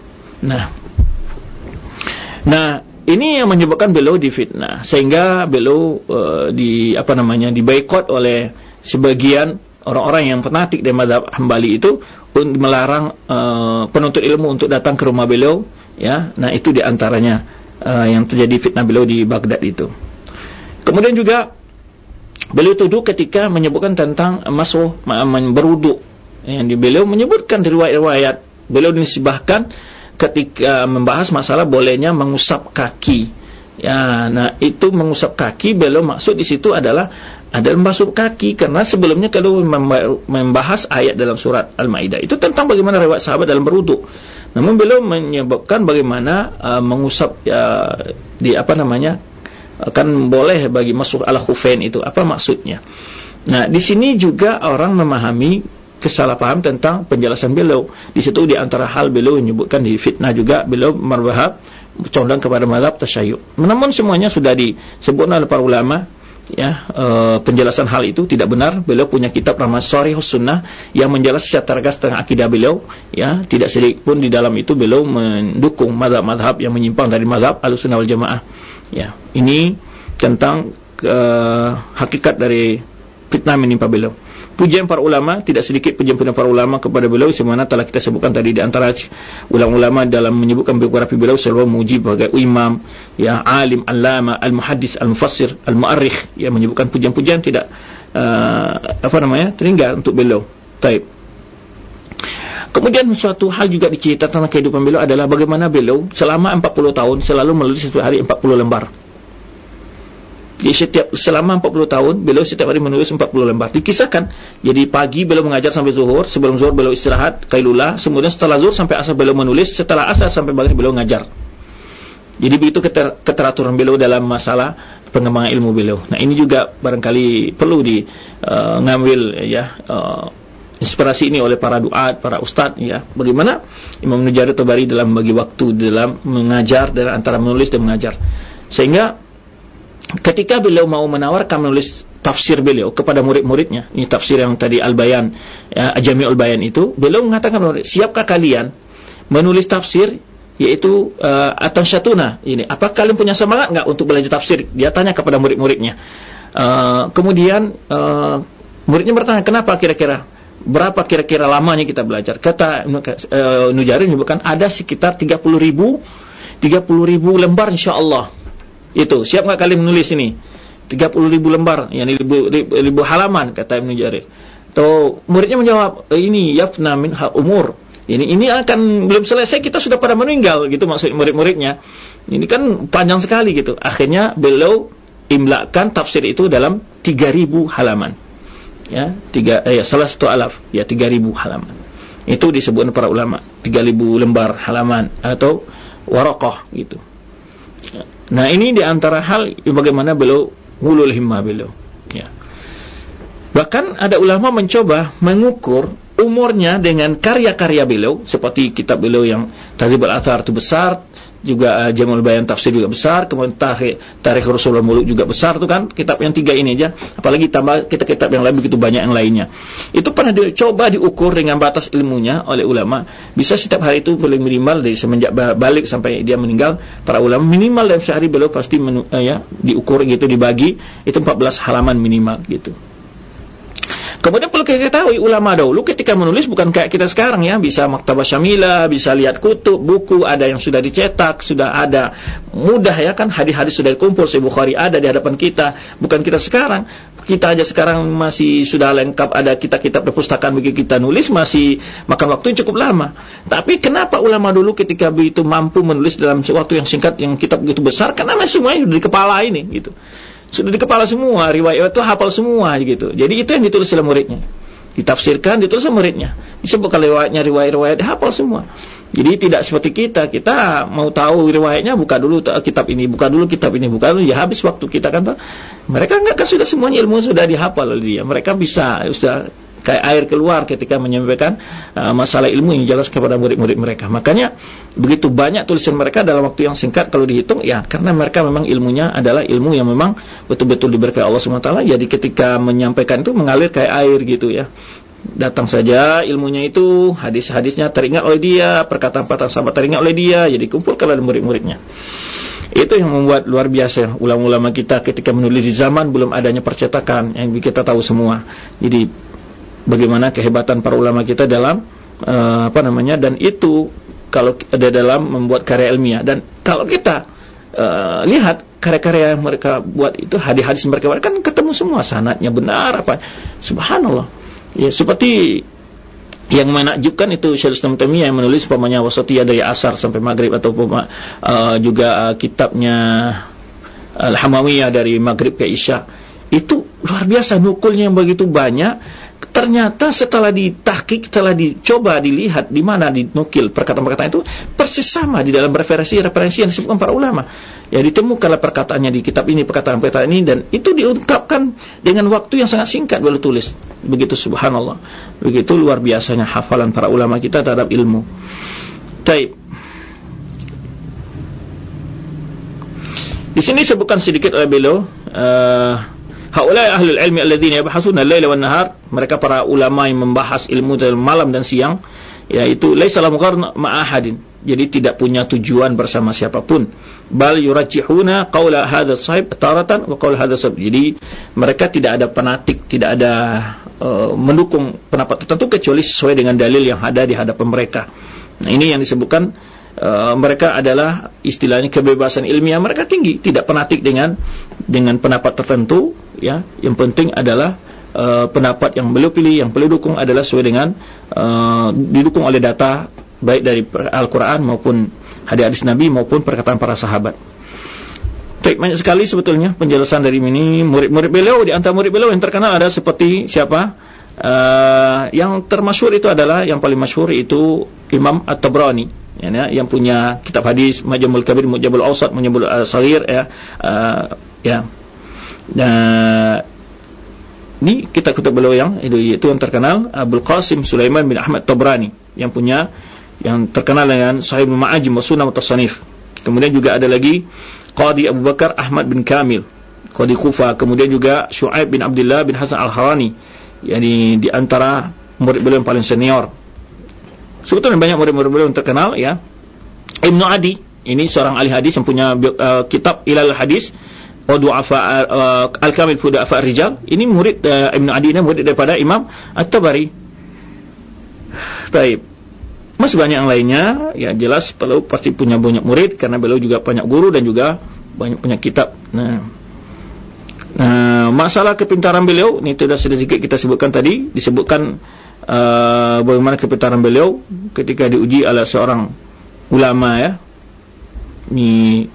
Nah, ini yang menyebabkan beliau difitnah sehingga beliau diboikot oleh sebagian orang-orang yang fanatik dari mazhab Hambali itu untuk melarang penuntut ilmu untuk datang ke rumah beliau ya. Nah, itu diantaranya yang terjadi fitnah beliau di Baghdad itu. Kemudian juga beliau tuduh ketika menyebutkan tentang masuk berwudu, yang beliau menyebutkan di riwayat-riwayat beliau disebahkan ketika membahas masalah bolehnya mengusap kaki ya. Nah, itu mengusap kaki beliau maksud di situ adalah membasuh kaki, karena sebelumnya kalau membahas ayat dalam surat Al-Maidah itu tentang bagaimana riwayat sahabat dalam berwudu. Namun beliau menyebutkan bagaimana mengusap akan boleh bagi masuk ala khufain, itu apa maksudnya. Nah, di sini juga orang memahami kesalahpaham tentang penjelasan beliau. Di situ di antara hal beliau menyebutkan di fitnah juga beliau berbahas condong kepada mazhab tasyayyu'. Namun semuanya sudah disebutkan oleh para ulama ya, penjelasan hal itu tidak benar. Beliau punya kitab namanya Sharihus Sunnah yang menjelaskan secara tegas tentang akidah beliau ya, tidak sedikit pun di dalam itu beliau mendukung mazhab-mazhab yang menyimpang dari mazhab Ahlussunnah wal Jamaah ya. Ini tentang hakikat dari fitnah menimpa beliau. Pujian para ulama, tidak sedikit pujian para ulama kepada beliau, sebagaimana telah kita sebutkan tadi. Di antara ulama-ulama dalam menyebutkan biografi beliau selalu memuji sebagai imam ya, alim, allama, al-muhaddis, al-mufassir, al-mu'arrikh, yang menyebutkan pujian-pujian tidak terhingga untuk beliau. Taib. Kemudian suatu hal juga diceritakan tentang kehidupan beliau adalah bagaimana beliau selama 40 tahun selalu menulis setiap hari 40 lembar. Jadi selama 40 tahun beliau setiap hari menulis 40 lembar. Dikisahkan, jadi pagi beliau mengajar sampai zuhur, sebelum zuhur beliau istirahat, qailulah, kemudian setelah zuhur sampai asar beliau menulis, setelah asar sampai maghrib beliau ngajar. Jadi begitu keteraturan beliau dalam masalah pengembangan ilmu beliau. Nah, ini juga barangkali perlu ngambil ya inspirasi ini oleh para duat, para ustadz ya. Bagaimana Imam Nujair Tabari dalam bagi waktu dalam mengajar dan antara menulis dan mengajar. Sehingga ketika beliau mau menawarkan menulis tafsir beliau kepada murid-muridnya, ini tafsir yang tadi Al-Bayan ya, Jami'ul Bayan itu, beliau mengatakan, siapkah kalian menulis tafsir, yaitu Atanshatuna ini, apa kalian punya semangat enggak untuk belajar tafsir? Dia tanya kepada murid-muridnya. Kemudian muridnya bertanya, kenapa kira-kira berapa kira-kira lamanya kita belajar? Kata Ibnu Jarir menyebutkan ada sekitar 30.000 lembar insyaallah. Itu, siap nggak kalian menulis ini? 30.000 lembar, yani ribu halaman, kata Ibnu Jarir. Tuh, muridnya menjawab, ini yafna minha umur. Ini akan belum selesai, kita sudah pada meninggal, gitu maksud murid-muridnya. Ini kan panjang sekali gitu. Akhirnya beliau imlakan tafsir itu dalam 3.000 halaman. Ya, salah satu alaf, ya 3.000 halaman. Itu disebut para ulama 3.000 lembar halaman atau waraqah gitu. Nah, ini di antara hal bagaimana beliau ulul himmah beliau, ya. Bahkan ada ulama mencoba mengukur umurnya dengan karya-karya beliau, seperti kitab beliau yang Tahdzib al-Athar itu besar, juga Jamul Bayan Tafsir juga besar, kemudian Tarikh Rasulullah Muluk juga besar, itu kan kitab yang 3 ini aja, apalagi tambah kitab-kitab yang lain begitu banyak yang lainnya. Itu pernah dicoba diukur dengan batas ilmunya oleh ulama, bisa setiap hari itu paling minimal dari semenjak balik sampai dia meninggal, para ulama minimal dalam sehari beliau pasti diukur gitu, dibagi itu 14 halaman minimal gitu. Kemudian perlu kita ketahui, ulama dahulu ketika menulis bukan kayak kita sekarang ya, bisa maktabah syamilah, bisa lihat kutub, buku, ada yang sudah dicetak, sudah ada, mudah ya kan, hadis-hadis sudah dikumpul, Sahih Bukhari ada di hadapan kita, bukan kita sekarang. Kita aja sekarang masih sudah lengkap, ada kitab-kitab perpustakaan bagi kita nulis, masih makan waktu yang cukup lama. Tapi kenapa ulama dulu ketika begitu mampu menulis dalam waktu yang singkat, yang kitab begitu besar, karena semuanya sudah di kepala ini gitu. Sudah di kepala semua, riwayat itu hafal semua gitu. Jadi itu yang ditulis oleh muridnya, ditafsirkan, ditulis oleh muridnya, disebutkan riwayatnya, riwayat hafal semua. Jadi tidak seperti kita mau tahu riwayatnya, buka dulu kitab ini, buka dulu kitab ini, buka dulu, ya habis waktu kita kan. Mereka enggak, kan sudah semuanya ilmu sudah dihafal oleh dia. Mereka bisa sudah kayak air keluar ketika menyampaikan masalah ilmu yang jelas kepada murid-murid mereka. Makanya begitu banyak tulisan mereka dalam waktu yang singkat kalau dihitung, ya karena mereka memang ilmunya adalah ilmu yang memang betul-betul diberkahi Allah SWT. Jadi ketika menyampaikan itu mengalir kayak air gitu ya. Datang saja ilmunya itu, hadis-hadisnya teringat oleh dia, perkataan-perkataan sahabat teringat oleh dia, jadi kumpulkan oleh murid-muridnya. Itu yang membuat luar biasa ulama-ulama kita ketika menulis di zaman belum adanya percetakan, yang kita tahu semua. Jadi bagaimana kehebatan para ulama kita dalam dan itu kalau ada dalam membuat karya ilmiah. Dan kalau kita lihat karya-karya yang mereka buat itu, hadis-hadis mereka kan ketemu semua sanadnya benar apa, subhanallah ya. Seperti yang menakjubkan itu Syaikhul Islam Taimiyah yang menulis umpamanya Wasatiyah dari Asar sampai Maghrib, atau juga kitabnya Al-Hamawiyah dari Maghrib ke Isya. Itu luar biasa nukulnya yang begitu banyak. Ternyata setelah ditahqiq, setelah dicoba dilihat di mana dinukil perkataan-perkataan itu persis sama di dalam referensi yang disebutkan para ulama. Ya, ditemukanlah perkataannya di kitab ini, perkataan-perkataan ini, dan itu diungkapkan dengan waktu yang sangat singkat beliau tulis. Begitu subhanallah. Begitu luar biasanya hafalan para ulama kita terhadap ilmu. Taib. Di sini sebutkan sedikit oleh beliau, haulai ahlul ilmi alladzina yabhasuna al-laila wan nahar, mereka para ulama yang membahas ilmu dalam malam dan siang, yaitu laisa lahum qarn ma'ahadin, jadi tidak punya tujuan bersama siapapun, bal yurajjihuna qaula hadza sahib taratan wa qaula hadza sahib, jadi mereka tidak ada fanatik, tidak ada mendukung pendapat tertentu kecuali sesuai dengan dalil yang ada di hadapan mereka. Nah, ini yang disebutkan mereka adalah istilahnya kebebasan ilmiah mereka tinggi, tidak fanatik dengan pendapat tertentu ya. Yang penting adalah pendapat yang beliau pilih, yang beliau dukung adalah sesuai dengan didukung oleh data baik dari Al-Quran maupun hadis Nabi maupun perkataan para sahabat. Banyak sekali sebetulnya penjelasan dari ini. Murid-murid beliau, di antara murid beliau yang terkenal ada seperti siapa? Yang termasyhur itu adalah, yang paling masyhur itu Imam At-Tabrani ya, yang punya kitab hadis Mu'jamul Kabir, Mu'jamul Awsat, Mu'jamul Saghir ya. Ini kitab-kitab beliau yang itu yang terkenal, Abul Qasim Sulaiman bin Ahmad Tabrani yang punya, yang terkenal dengan Sahih Ma'ajim wa Sunan Tasanif. Kemudian juga ada lagi Qadi Abu Bakar Ahmad bin Kamil, Qadi Kufa. Kemudian juga Syu'aib bin Abdullah bin Hasan Al-Harani, yakni di antara murid beliau yang paling senior. Sebetulnya banyak murid-murid beliau yang terkenal ya. Ibnu Adi, ini seorang ahli hadis yang punya kitab Ilal Hadis wa Du'afa Al-Kamil fi Du'afa Ar-Rijal. Ini murid Ibnu Adi, ini murid daripada Imam At-Tabari. Taib. Masih banyak yang lainnya, ya jelas beliau pasti punya banyak murid karena beliau juga banyak guru dan juga banyak punya kitab. Nah, masalah kepintaran beliau ini sudah sedikit kita sebutkan tadi, disebutkan bagaimana kepintaran beliau ketika diuji oleh seorang ulama, ya. Ini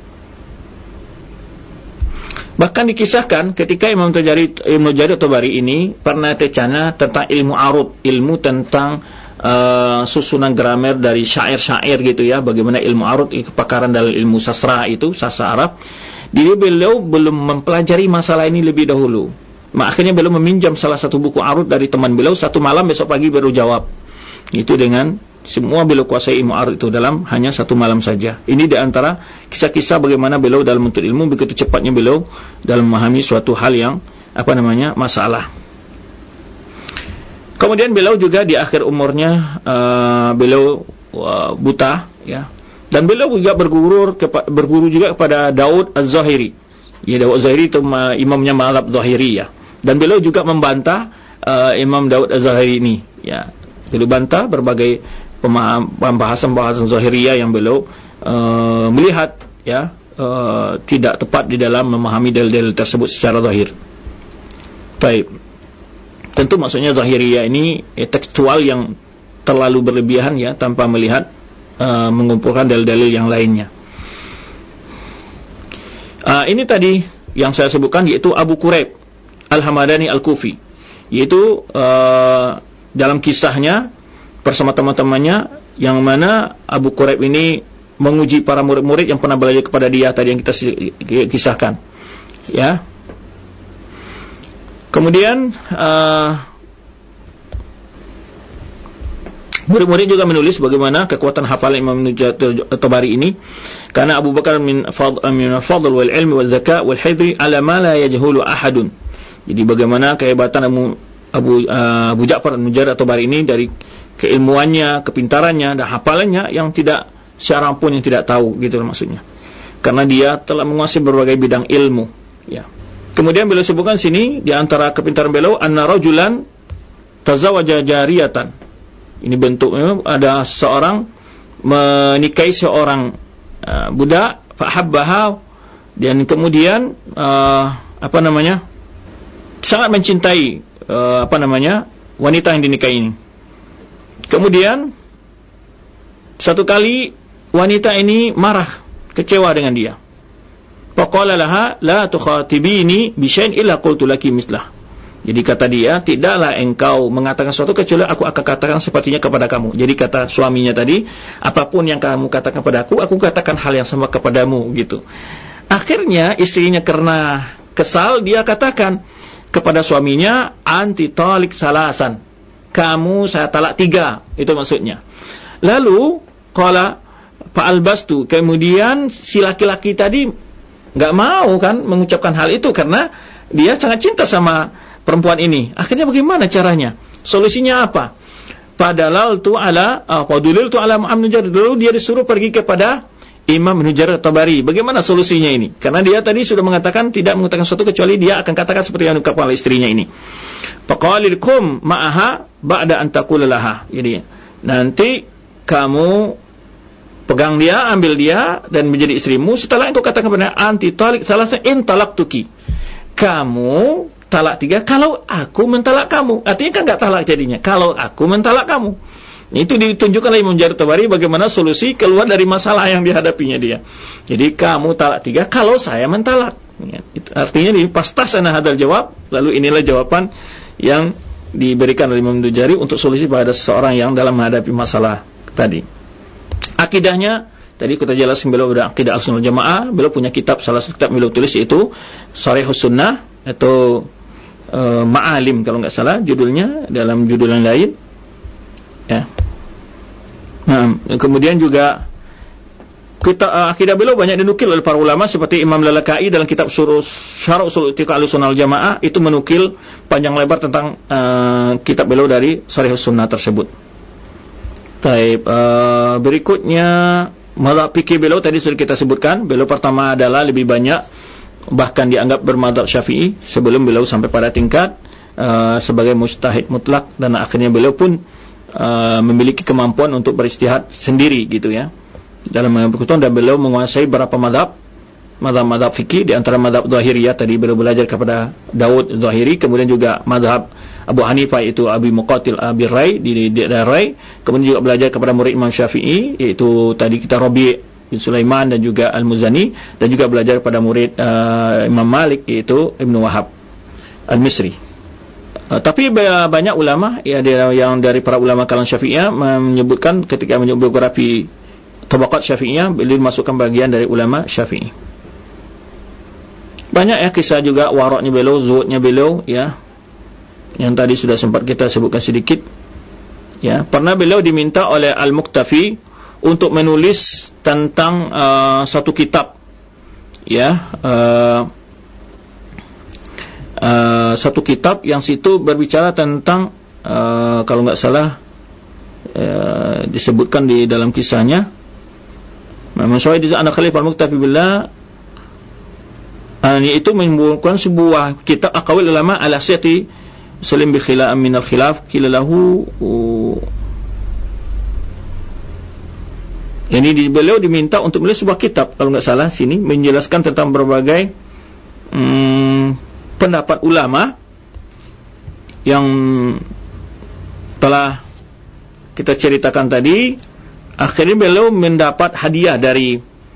bahkan dikisahkan ketika Imam Jarir Tabari ini pernah tercana tentang ilmu arud, ilmu tentang susunan gramer dari syair-syair gitu, ya, bagaimana ilmu arud, kepakaran dalam ilmu sastra itu, sastra Arab. Jadi beliau belum mempelajari masalah ini lebih dahulu. Akhirnya beliau meminjam salah satu buku arud dari teman beliau, satu malam, besok pagi baru jawab. Itu dengan semua beliau kuasai ilmu arud itu dalam hanya satu malam saja. Ini di antara kisah-kisah bagaimana beliau dalam menuntut ilmu, begitu cepatnya beliau dalam memahami suatu hal yang masalah. Kemudian beliau juga di akhir umurnya beliau buta, ya. Dan beliau juga berguru juga kepada Daud Az-Zahiri. Ya, Daud Az-Zahiri itu imamnya mazhab Zahiri, ya. Dan beliau juga membantah Imam Daud Az-Zahiri ini, ya. Beliau bantah berbagai pembahasan Zahiriyah yang beliau melihat, ya, tidak tepat di dalam memahami dalil-dalil tersebut secara zahir. Baik. Tentu maksudnya Zahiriyah ini tekstual yang terlalu berlebihan, ya, tanpa melihat mengumpulkan dalil-dalil yang lainnya. Ini tadi yang saya sebutkan, yaitu Abu Quraib Al-Hamadani Al-Kufi, yaitu dalam kisahnya bersama teman-temannya, yang mana Abu Quraib ini menguji para murid-murid yang pernah belajar kepada dia tadi yang kita kisahkan, ya. Kemudian murid-murid juga menulis bagaimana kekuatan hafalan Imam Tabari ini, karena Abu Bakar min fadl wal ilmi wal zaka wal hidri ala ma la yajhulu ahadun. Jadi bagaimana kehebatan Abu Ja'far An-Nujair Tabari ini dari keilmuannya, kepintarannya dan hafalannya yang tidak seorang pun yang tidak tahu, gitu maksudnya. Karena dia telah menguasai berbagai bidang ilmu, ya. Kemudian beliau sebutkan sini di antara kepintaran beliau, anna rajulan tazawaja jariyatan. Ini bentuknya ada seorang menikahi seorang budak, fahabbaha, dan kemudian sangat mencintai wanita yang dinikahi ini. Kemudian satu kali wanita ini marah, kecewa dengan dia. Faqala laha la tukhatibini bi syai'in illa qultu laki mislah. Jadi kata dia, tidaklah engkau mengatakan sesuatu kecuali aku akan katakan sepertinya kepada kamu. Jadi kata suaminya tadi, apapun yang kamu katakan kepada aku katakan hal yang sama kepadamu, gitu. Akhirnya istrinya karena kesal, dia katakan kepada suaminya, anti talik salasan, kamu saya talak 3, itu maksudnya. Lalu qala fa'albastu, kemudian si laki-laki tadi nggak mau kan mengucapkan hal itu karena dia sangat cinta sama perempuan ini. Akhirnya bagaimana caranya? Solusinya apa? Padalal tu ala Muhammad Nujair. Lalu dia disuruh pergi kepada Imam Nujair Tabari. Bagaimana solusinya ini? Karena dia tadi sudah mengatakan tidak mengatakan sesuatu kecuali dia akan katakan seperti yang diucapkan oleh istrinya ini. Faqalilkum ma'aha ba'da an taqula laha. Jadi nanti kamu pegang dia, ambil dia dan menjadi istrimu. Setelah engkau katakan kepada anti talik salasa in talaqtuki, kamu talak 3 kalau aku mentalak kamu. Artinya kan enggak talak jadinya, kalau aku mentalak kamu. Itu ditunjukkan oleh Imam Jarir Tabari bagaimana solusi keluar dari masalah yang dihadapinya dia. Jadi kamu talak 3 kalau saya mentalak. Artinya di pastasana hadal jawab. Lalu inilah jawaban yang diberikan oleh Imam Jarir untuk solusi pada seseorang yang dalam menghadapi masalah tadi. Akidahnya tadi kita jelaskan, beliau ada akidah Ahlussunnah Jamaah. Beliau punya kitab, salah satu kitab beliau tulis yaitu Sharihus Sunnah atau Ma'alim kalau nggak salah judulnya, dalam judul yang lain, ya. Nah, kemudian juga akidah beliau banyak dinukil oleh para ulama seperti Imam Lalaka'i dalam kitab Syarh Ushul I'tiqad Ahlussunnah Jamaah, itu menukil panjang lebar tentang kitab beliau dari Sharihus Sunnah tersebut. Baik, berikutnya mazhab fikih beliau tadi sudah kita sebutkan. Beliau pertama adalah lebih banyak, bahkan dianggap bermadzhab Syafi'i sebelum beliau sampai pada tingkat sebagai mujtahid mutlak, dan akhirnya beliau pun memiliki kemampuan untuk beristihad sendiri gitu ya dalam mengambil keputusan, dan beliau menguasai beberapa madhab fikih. Di antara madhab Zahiriyah tadi beliau belajar kepada Daud Zahiri, kemudian juga madhab Abu Hanifah itu Abi Muqatil Abi Rai di daerah Rai, kemudian juga belajar kepada murid Imam Syafi'i yaitu tadi kita Rabi' bin Sulaiman dan juga Al-Muzani, dan juga belajar pada murid Imam Malik yaitu Ibnu Wahab Al-Misri. Tapi banyak ulama ya yang dari para ulama kalangan Syafi'iyah menyebutkan ketika menyebut biografi Tabaqat Syafi'iyah, beliau dimasukkan bagian dari ulama Syafi'i. Banyak ya kisah juga waraknya beliau, zuhudnya beliau ya, yang tadi sudah sempat kita sebutkan sedikit ya. Pernah beliau diminta oleh Al-Muqtafi untuk menulis tentang satu kitab ya, satu kitab yang situ berbicara tentang kalau nggak salah disebutkan di dalam kisahnya, Masyawid anak Khalifah Al-Muqtafi billah, itu membuatkan sebuah kitab aqwal ulama ala siyati salim bi khilaf min al-khilaf kilalahu. Ini beliau diminta untuk menulis sebuah kitab kalau nggak salah sini menjelaskan tentang berbagai pendapat ulama yang telah kita ceritakan tadi. Akhirnya beliau mendapat hadiah dari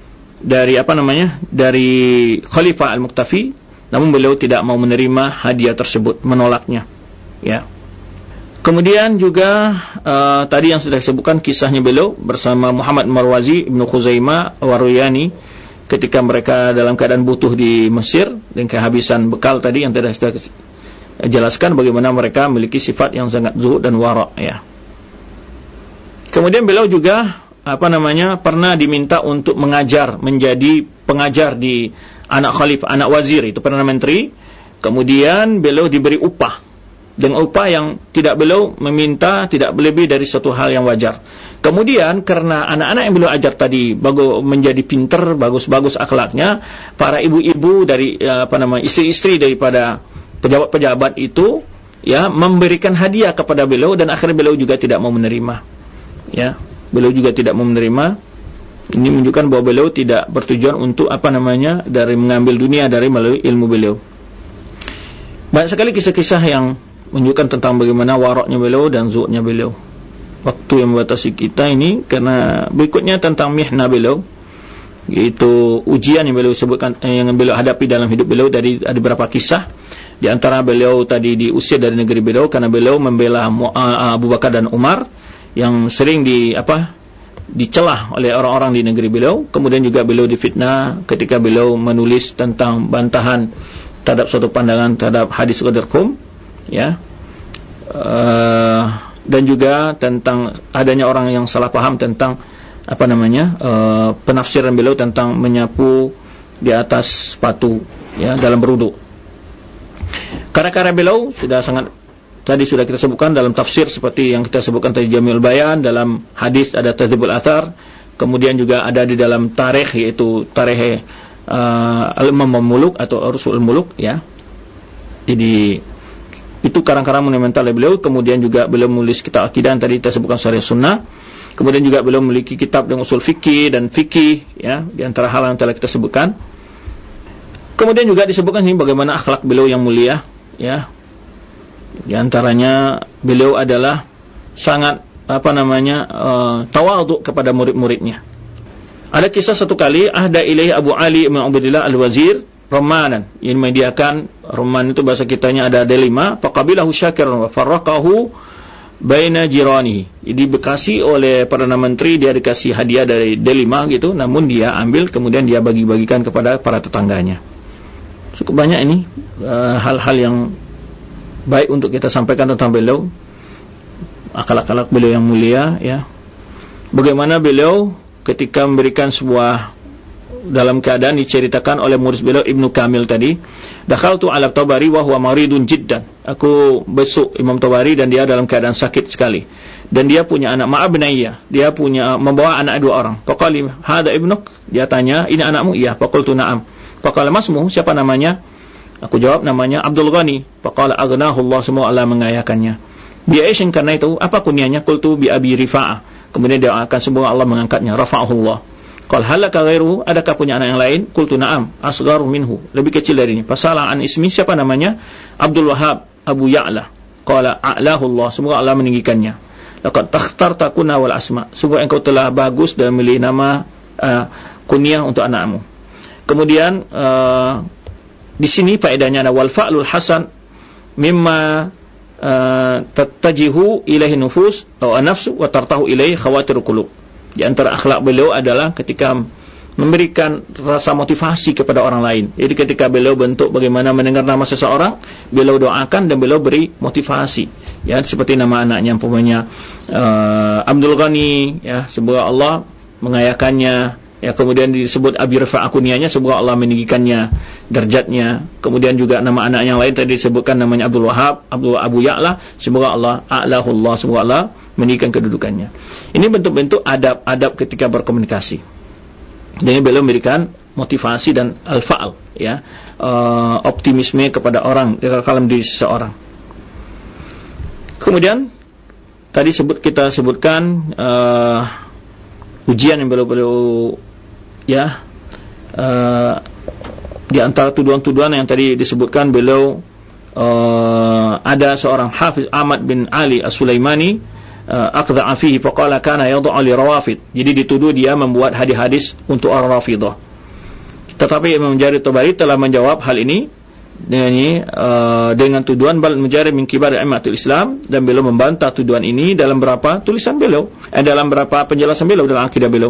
Khalifah Al-Muqtafi, namun beliau tidak mau menerima hadiah tersebut, menolaknya ya. Kemudian juga tadi yang sudah disebutkan kisahnya beliau bersama Muhammad Marwazi, Ibnu Khuzaimah, Waruyani, ketika mereka dalam keadaan butuh di Mesir dan kehabisan bekal tadi yang tadi sudah jelaskan bagaimana mereka memiliki sifat yang sangat zuhud dan wara ya. Kemudian beliau juga pernah diminta untuk mengajar, menjadi pengajar di anak khalifah, anak wazir, itu perdana menteri. Kemudian beliau diberi upah dengan upah yang tidak beliau meminta, tidak lebih dari satu hal yang wajar. Kemudian karena anak-anak yang beliau ajar tadi bagus, menjadi pinter, bagus-bagus akhlaknya, para ibu-ibu dari istri-istri daripada pejabat-pejabat itu ya memberikan hadiah kepada beliau, dan akhirnya beliau juga tidak mau menerima. Ya, beliau juga tidak mau menerima. Ini menunjukkan bahwa beliau tidak bertujuan untuk dari mengambil dunia dari melalui ilmu beliau. Banyak sekali kisah-kisah yang menunjukkan tentang bagaimana waraknya beliau dan zuhudnya beliau. Waktu yang membatasi kita ini, karena berikutnya tentang mihna beliau, yaitu ujian yang beliau sebutkan, yang beliau hadapi dalam hidup beliau. Dari ada beberapa kisah. Di antara beliau tadi diusir dari negeri beliau karena beliau membela Abu Bakar dan Umar, yang sering dicelah oleh orang-orang di negeri beliau. Kemudian juga beliau difitnah ketika beliau menulis tentang bantahan terhadap suatu pandangan terhadap hadis Qadar Qum ya, dan juga tentang adanya orang yang salah paham tentang penafsiran beliau tentang menyapu di atas sepatu ya dalam berwudu. Karya-karya beliau tadi sudah kita sebutkan dalam tafsir, seperti yang kita sebutkan tadi Jami'ul Bayan, dalam hadis ada Tadzibul Athar, kemudian juga ada di dalam tarikh, yaitu tarikh Al-Imam Muluk atau Rasul Muluk ya. Jadi itu karang-karang monumental beliau. Kemudian juga beliau menulis kitab akidah yang tadi kita sebutkan Syarih Sunnah. Kemudian juga beliau memiliki kitab dengan usul fikih dan fikih ya, di antara hal yang telah kita sebutkan. Kemudian juga disebutkan ini bagaimana akhlak beliau yang mulia ya. Di antaranya beliau adalah sangat tawadhu kepada murid-muridnya. Ada kisah satu kali ahda ilaihi Abu Ali bin Ubaidillah al-Wazir romanan, yang menyediakan roman itu bahasa kitanya ada delima, faqabilahu syakiran wa farraqahu baina jiranihi. Jadi dikasih oleh perdana menteri, dia dikasih hadiah dari delima gitu, namun dia ambil kemudian dia bagi-bagikan kepada para tetangganya. Cukup banyak ini hal-hal yang baik untuk kita sampaikan tentang beliau, akhlak-akhlak beliau yang mulia ya. Bagaimana beliau ketika memberikan sebuah, dalam keadaan diceritakan oleh murid beliau Ibnu Kamil tadi, dakhaltu ala Tabari wa huwa maridun jiddan. Aku besuk Imam Tabari dan dia dalam keadaan sakit sekali. Dan dia punya anak ma'abnayya, dia membawa anak dua orang. Faqali hada ibnuk, dia tanya, ini anakmu? Iya. Faqultu na'am. Faqala masmu, siapa namanya? Aku jawab namanya Abdul Ghani. Faqala aghnahu Allah, semua Allah mengayakannya. Bi Aisyah, karena itu apa kunyahnya? Qultu bi Abi Rifa'ah. Kemudian dia akan semoga Allah mengangkatnya, rafa'ahullah. Qal halaka ghairuhu, adakah punya anak yang lain? Qultu na'am, asgharu minhu, lebih kecil dari ini. Fasalah an ismi, siapa namanya? Abdul Wahhab Abu Ya'la. Qala a'lahu Allah, semoga Allah meninggikannya. Laqad takhtarta kunna wal asma, sungguh engkau telah bagus dan memilih nama kunyah untuk anakmu. Kemudian di sini faedahnya ada wal fa'lul hasan mimma tattajihu ilaihi nufus atau nafsu wa tartahu ilaihi khawatir qulub. Di antara akhlak beliau adalah ketika memberikan rasa motivasi kepada orang lain. Jadi ketika beliau bentuk bagaimana mendengar nama seseorang, beliau doakan dan beliau beri motivasi. Ya, seperti nama anaknya umpamanya Abdul Ghani, ya, semoga Allah mengayakannya. Ya, kemudian disebut Abi Rifa'ah kunyahnya, semoga Allah meninggikannya derajatnya. Kemudian juga nama anak yang lain tadi disebutkan namanya Abdul Wahhab, Abu Ya'la, semoga Allah a'lahu Allah, semoga Allah meninggikan kedudukannya. Ini bentuk-bentuk adab-adab ketika berkomunikasi. Dengan beliau memberikan motivasi dan al-fa'al, ya, optimisme kepada orang dalam diri seseorang. Kemudian tadi kita sebutkan ujian yang beliau ya, di antara tuduhan-tuduhan yang tadi disebutkan beliau, ada seorang Hafiz Ahmad bin Ali As-Sulaimani aqda'a fihi faqala kana yad'u li rawafid. Jadi dituduh dia membuat hadis-hadis untuk orang Rafidah. Tetapi Imam Jarir Tabari telah menjawab hal ini dengan tuduhan bal mujarrid min kibar a'immatul Islam, dan beliau membantah tuduhan ini dalam beberapa tulisan beliau, dalam beberapa penjelasan beliau dalam akidah beliau.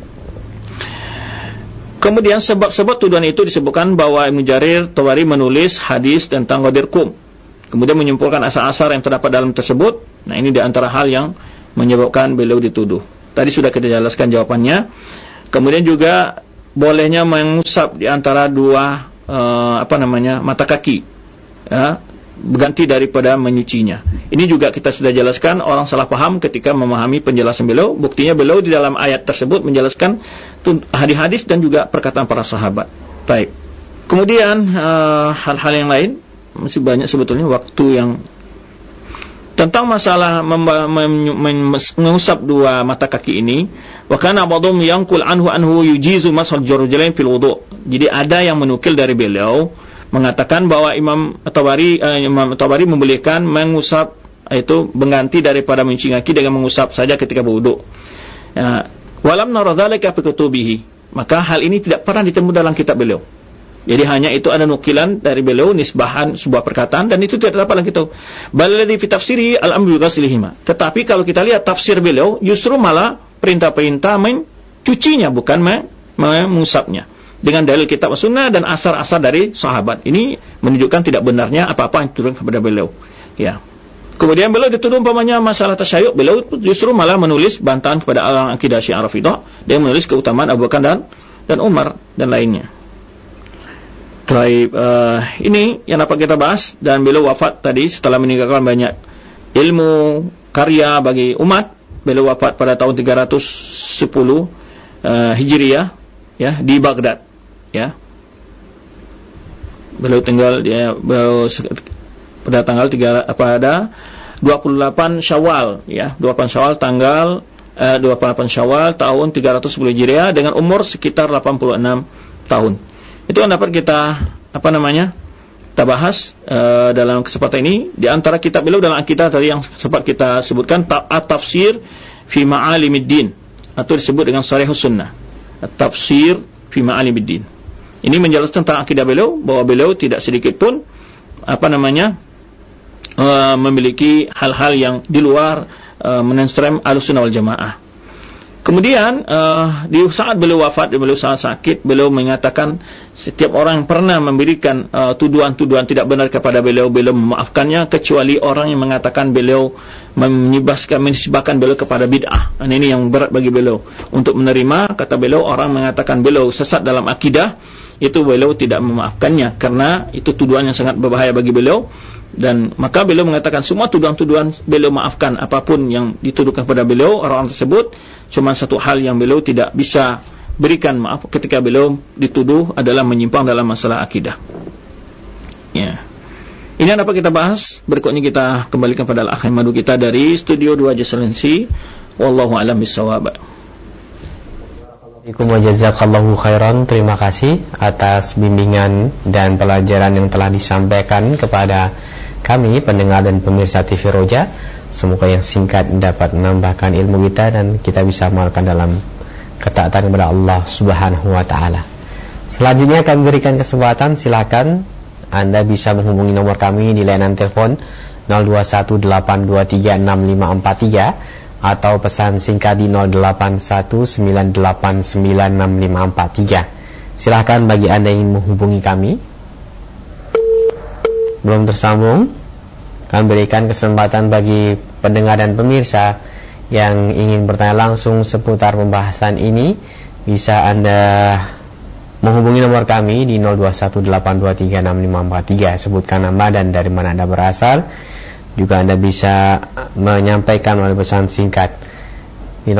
Kemudian sebab-sebab tuduhan itu disebutkan bahwa Ibnu Jarir Tabari menulis hadis tentang Ghadir Qum, kemudian menyimpulkan asar-asar yang terdapat dalam tersebut. Nah, ini di antara hal yang menyebabkan beliau dituduh. Tadi sudah kita jelaskan jawabannya. Kemudian juga bolehnya mengusap di antara dua mata kaki, ya, berganti daripada menyucinya. Ini juga kita sudah jelaskan, orang salah paham ketika memahami penjelasan beliau. Buktinya beliau di dalam ayat tersebut menjelaskan hadis-hadis dan juga perkataan para sahabat. Baik. Kemudian hal-hal yang lain masih banyak sebetulnya waktu yang tentang masalah mengusap dua mata kaki ini. Wa kana ba'dhum yanqul anhu yujizu masal jurjalain fil wudu'. Jadi ada yang menukil dari beliau mengatakan bahwa Imam Tabari membolehkan mengusap, itu mengganti daripada mencuci kaki dengan mengusap saja ketika berwudu. Ya, walam nara dzalika fi kutubihi. Maka hal ini tidak pernah ditemu dalam kitab beliau. Jadi hanya itu ada nukilan dari beliau, nisbahan sebuah perkataan, dan itu tidak dapat dalam kitab. Balladhi fi tafsiri al-amru bi ghaslihima. Tetapi kalau kita lihat tafsir beliau, justru malah perintah-perintah mencucinya, bukan mengusapnya. Dengan dalil kitab sunnah dan asar-asar dari sahabat. Ini menunjukkan tidak benarnya apa-apa yang turun kepada beliau. Ya. Kemudian beliau dituduh umpamanya masalah tasyayyu', beliau justru malah menulis bantahan kepada orang akidah Syiah Rafidah. Dia menulis keutamaan Abu Bakar dan Umar dan lainnya. Baik, ini yang dapat kita bahas, dan beliau wafat tadi setelah meninggalkan banyak ilmu karya bagi umat. Beliau wafat pada tahun 310 Hijriah, ya, di Baghdad, ya. Beliau tinggal pada tanggal 28 Syawal, ya, 28 Syawal tanggal 28 Syawal tahun 310 Hijriah dengan umur sekitar 86 tahun. Itu yang dapat kita kita bahas dalam kesempatan ini. Di antara kitab beliau dalam akidah tadi yang sempat kita sebutkan, At-Tafsir fi Ma'alimiddin, atau disebut dengan Sharihus Sunnah. At-Tafsir fi Ma'alimiddin. Ini menjelaskan tentang akidah beliau, bahwa beliau tidak sedikit pun memiliki hal-hal yang di luar mainstream Ahlussunnah wal Jamaah. Kemudian di saat beliau wafat, beliau sangat sakit, beliau menyatakan setiap orang yang pernah memberikan tuduhan-tuduhan tidak benar kepada beliau, beliau memaafkannya, kecuali orang yang mengatakan beliau menisbahkan beliau kepada bid'ah. Dan ini yang berat bagi beliau untuk menerima. Kata beliau, orang mengatakan beliau sesat dalam akidah, itu beliau tidak memaafkannya, karena itu tuduhan yang sangat berbahaya bagi beliau. Dan maka beliau mengatakan semua tuduhan-tuduhan beliau maafkan, apapun yang dituduhkan kepada beliau orang tersebut. Cuma satu hal yang beliau tidak bisa berikan maaf ketika beliau dituduh adalah menyimpang dalam masalah akidah. Ya. Ini yang dapat kita bahas. Berikutnya kita kembalikan pada al-akh madu kita dari studio 2 Excellency. Wallahu a'lam bissawab. Jazakallahu khairan. Terima kasih atas bimbingan dan pelajaran yang telah disampaikan kepada kami pendengar dan pemirsa TV Roja. Semoga yang singkat dapat menambahkan ilmu kita dan kita bisa amalkan dalam ketaatan kepada Allah Subhanahu wa taala. Selanjutnya kami berikan kesempatan, silakan Anda bisa menghubungi nomor kami di layanan telepon 0218236543 atau pesan singkat di 0819896543. Silakan bagi Anda yang ingin menghubungi kami. Belum tersambung, kami berikan kesempatan bagi pendengar dan pemirsa yang ingin bertanya langsung seputar pembahasan ini. Bisa Anda menghubungi nomor kami di 0218236543. Sebutkan nama dan dari mana Anda berasal. Juga Anda bisa menyampaikan melalui pesan singkat di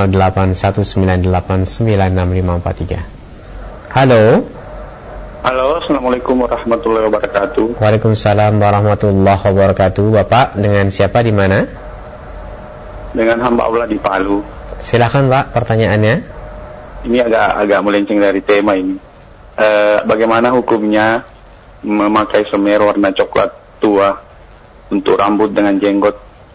0819896543. Halo. Halo, assalamualaikum warahmatullahi wabarakatuh. Waalaikumsalam warahmatullahi wabarakatuh. Bapak dengan siapa di mana? Dengan hamba Allah di Palu. Silakan Pak, pertanyaannya. Ini agak melenceng dari tema ini. Bagaimana hukumnya memakai semer warna coklat tua untuk rambut dengan jenggot?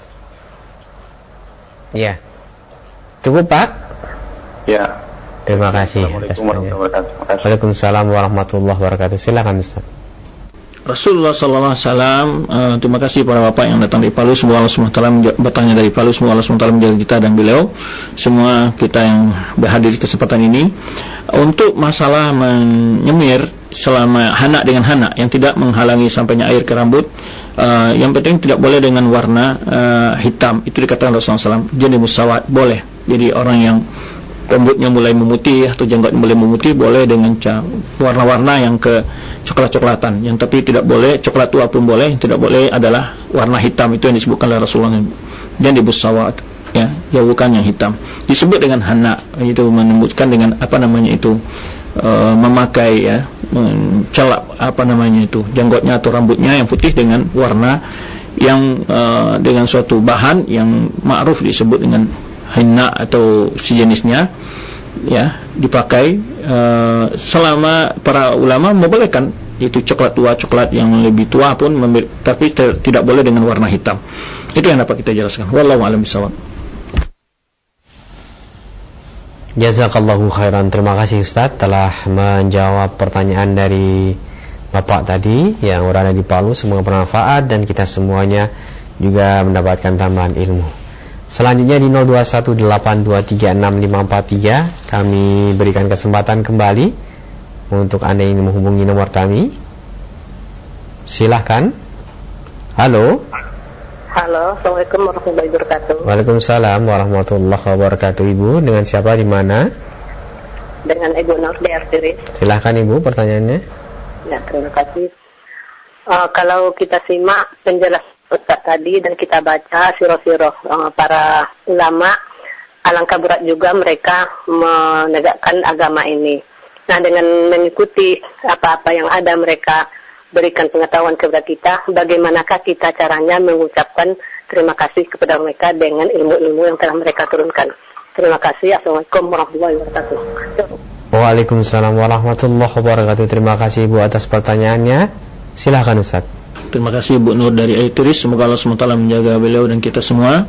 Ya. Cukup Pak? Ya. Terima kasih atas pertanyaan. Waalaikumsalam warahmatullahi wabarakatuh. Silakan Ustaz. Rasulullah SAW, terima kasih para bapak yang datang dari Palu. Semoga Allah SWT bertanya dari Palu. Semoga Allah SWT menjaga kita dan beliau, semua kita yang berhadir di kesempatan ini. Untuk masalah menyemir selama hana dengan hana yang tidak menghalangi sampainya air ke rambut, yang penting tidak boleh dengan warna hitam. Itu dikatakan Rasulullah SAW, jenis musawat boleh. Jadi orang yang rambutnya mulai memutih atau jenggotnya mulai memutih boleh dengan warna-warna yang ke coklat-coklatan. Yang tapi tidak boleh coklat tua pun boleh. Yang tidak boleh adalah warna hitam. Itu yang disebutkan oleh Rasulullah. Dan busawat, ya bukan yang hitam. Disebut dengan hana, itu menyebutkan dengan apa namanya itu, memakai ya, mencelap apa namanya itu jenggotnya atau rambutnya yang putih dengan warna yang dengan suatu bahan yang ma'ruf disebut dengan henna atau sejenisnya, ya dipakai selama para ulama membolehkan itu coklat tua, coklat yang lebih tua pun tapi tidak boleh dengan warna hitam. Itu yang dapat kita jelaskan. Wallahu a'lam bishawab. Jazakallahu khairan. Terima kasih Ustaz telah menjawab pertanyaan dari Bapak tadi yang berada di Palu. Semoga bermanfaat dan kita semuanya juga mendapatkan tambahan ilmu. Selanjutnya di 0218236543 kami berikan kesempatan kembali untuk Anda yang menghubungi nomor kami. Silahkan. Halo. Halo, assalamualaikum warahmatullahi wabarakatuh. Waalaikumsalam warahmatullahi wabarakatuh. Ibu dengan siapa di mana? Dengan Ibu Nur di Artiris. Silahkan Ibu pertanyaannya. Ya, terima kasih. Kalau kita simak penjelasan Ustaz tadi dan kita baca sirah-sirah para ulama, alangkah berat juga mereka menegakkan agama ini. Nah, dengan mengikuti apa-apa yang ada mereka berikan pengetahuan kepada kita, bagaimanakah kita caranya mengucapkan terima kasih kepada mereka dengan ilmu-ilmu yang telah mereka turunkan. Terima kasih. Assalamualaikum warahmatullahi wabarakatuh. Waalaikumsalam warahmatullahi wabarakatuh. Terima kasih Ibu atas pertanyaannya. Silakan Ustaz. Terima kasih Bu Nur dari Aituris. Semoga Allah SWT menjaga beliau dan kita semua.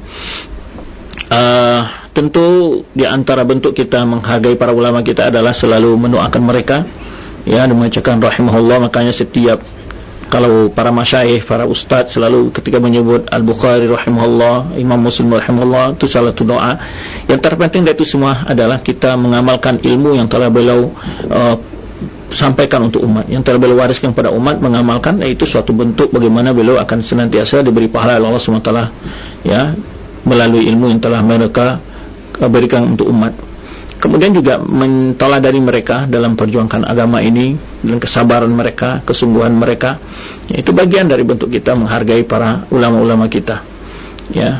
Tentu di antara bentuk kita menghargai para ulama kita adalah selalu mendoakan mereka, ya, dan membacakan rahimahullah. Makanya setiap kalau para masyayikh, para ustadz selalu ketika menyebut Al-Bukhari rahimahullah, Imam Muslim rahimahullah, itu salah satu doa. Yang terpenting dari itu semua adalah kita mengamalkan ilmu yang telah beliau sampaikan untuk umat, yang telah beliau wariskan pada umat, mengamalkan, yaitu suatu bentuk bagaimana beliau akan senantiasa diberi pahala oleh Allah SWT, ya, melalui ilmu yang telah mereka berikan untuk umat. Kemudian juga menteladani mereka dalam perjuangkan agama ini, dan kesabaran mereka, kesungguhan mereka, ya, itu bagian dari bentuk kita menghargai para ulama-ulama kita, ya.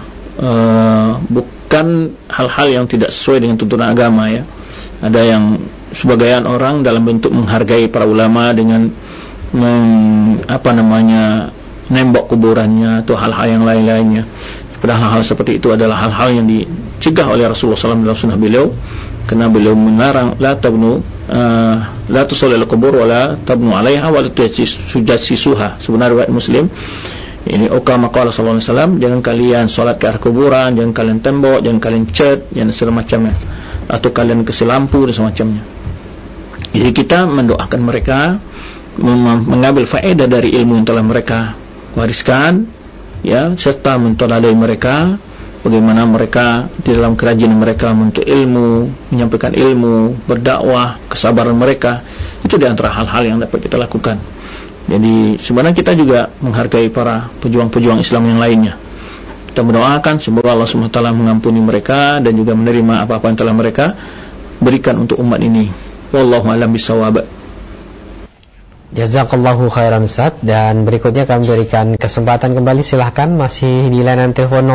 Bukan hal-hal yang tidak sesuai dengan tuntunan agama, ya. Ada yang sebagian orang dalam bentuk menghargai para ulama dengan nembok kuburannya atau hal-hal yang lain-lainnya. Padahal hal-hal seperti itu adalah hal-hal yang dicegah oleh Rasulullah SAW dalam sunnah beliau, karena beliau melarang la tusalli al qubur wa la tabnu 'alaiha wa la tujassisuha. Sebenarnya riwayat Muslim ini kama qala sallallahu alaihi wasallam, jangan kalian salat ke arah kuburan, jangan kalian tembok, jangan kalian cat, jangan semacamnya, atau kalian kasih lampu dan semacamnya. Jadi kita mendoakan mereka, mengambil faedah dari ilmu yang telah mereka wariskan, ya, serta mentoladai mereka, bagaimana mereka di dalam kerajinan mereka menuntut ilmu, menyampaikan ilmu, berdakwah, kesabaran mereka, itu di antara hal-hal yang dapat kita lakukan. Jadi sebenarnya kita juga menghargai para pejuang-pejuang Islam yang lainnya. Kita mendoakan semoga Allah SWT mengampuni mereka dan juga menerima apa-apa yang telah mereka berikan untuk umat ini. Wallahu a'lam bishawab. Jazakallahu khairan Ustaz. Dan berikutnya kami berikan kesempatan kembali, silahkan, masih di layanan telepon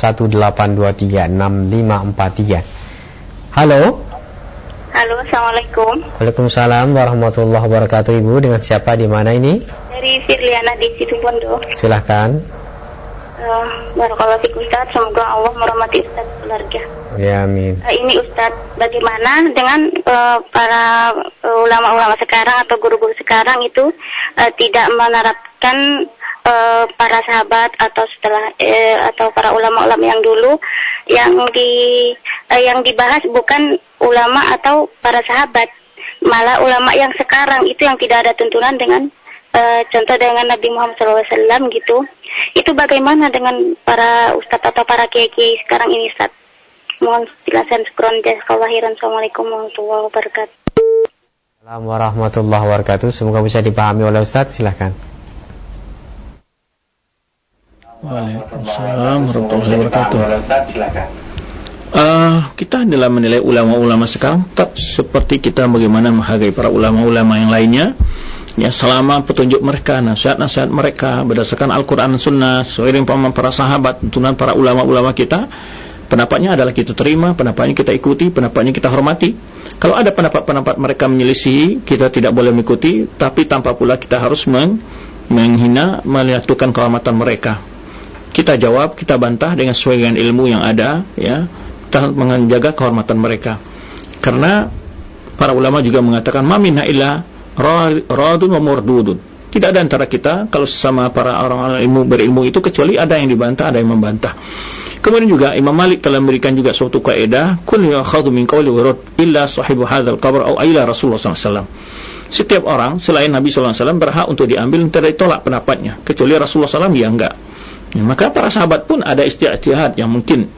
0218236543. Halo. Halo, Assalamualaikum. Waalaikumsalam warahmatullahi wabarakatuh. Ibu, dengan siapa, di mana ini? Dari Firliana di Situbondo. Silahkan. Barakallahu fikum Ustaz, semoga Allah merahmati Ustaz keluarga. Ya, amin. Ini Ustaz, bagaimana dengan para ulama-ulama sekarang atau guru-guru sekarang itu tidak menerapkan para sahabat atau atau para ulama-ulama yang dulu yang dibahas bukan ulama atau para sahabat, malah ulama yang sekarang itu yang tidak ada tuntunan dengan contoh dengan Nabi Muhammad SAW gitu. Itu bagaimana dengan para ustadz atau para kiai-kiai sekarang ini, Ustaz? Mohon penjelasan. Syukron, jazakallahu khairan. Assalamualaikum warahmatullahi wabarakatuh. Assalamualaikum warahmatullahi wabarakatuh. Semoga bisa dipahami oleh Ustaz. Silahkan. Waalaikumsalam warahmatullahi wabarakatuh. Kita dalam menilai ulama-ulama sekarang tetap seperti kita bagaimana menghargai para ulama-ulama yang lainnya, ya, selama petunjuk mereka, nasihat-nasihat mereka berdasarkan Al-Quran dan Sunnah, sesuai dengan pemahaman para sahabat, tuntunan para ulama-ulama kita. Pendapatnya adalah kita terima, pendapatnya kita ikuti, pendapatnya kita hormati. Kalau ada pendapat-pendapat mereka menyelisihi, kita tidak boleh mengikuti, tapi tanpa pula kita harus menghina, menyatukan kehormatan mereka. Kita jawab, kita bantah dengan sesuai dengan ilmu yang ada, ya, kita menjaga kehormatan mereka. Karena para ulama juga mengatakan ma minna illa radun wa murdudun. Tidak ada antara kita kalau sesama para orang berilmu itu kecuali ada yang dibantah, ada yang membantah. Kemudian juga Imam Malik telah memberikan juga suatu kaidah, kullu yakhudhu min qawli wa rad illa sahibu hadzal qabr au ila Rasulullah SAW. Setiap orang selain Nabi SAW berhak untuk diambil, tidak ditolak pendapatnya, kecuali Rasulullah SAW ya enggak. Ya, maka para sahabat pun ada ijtihad yang mungkin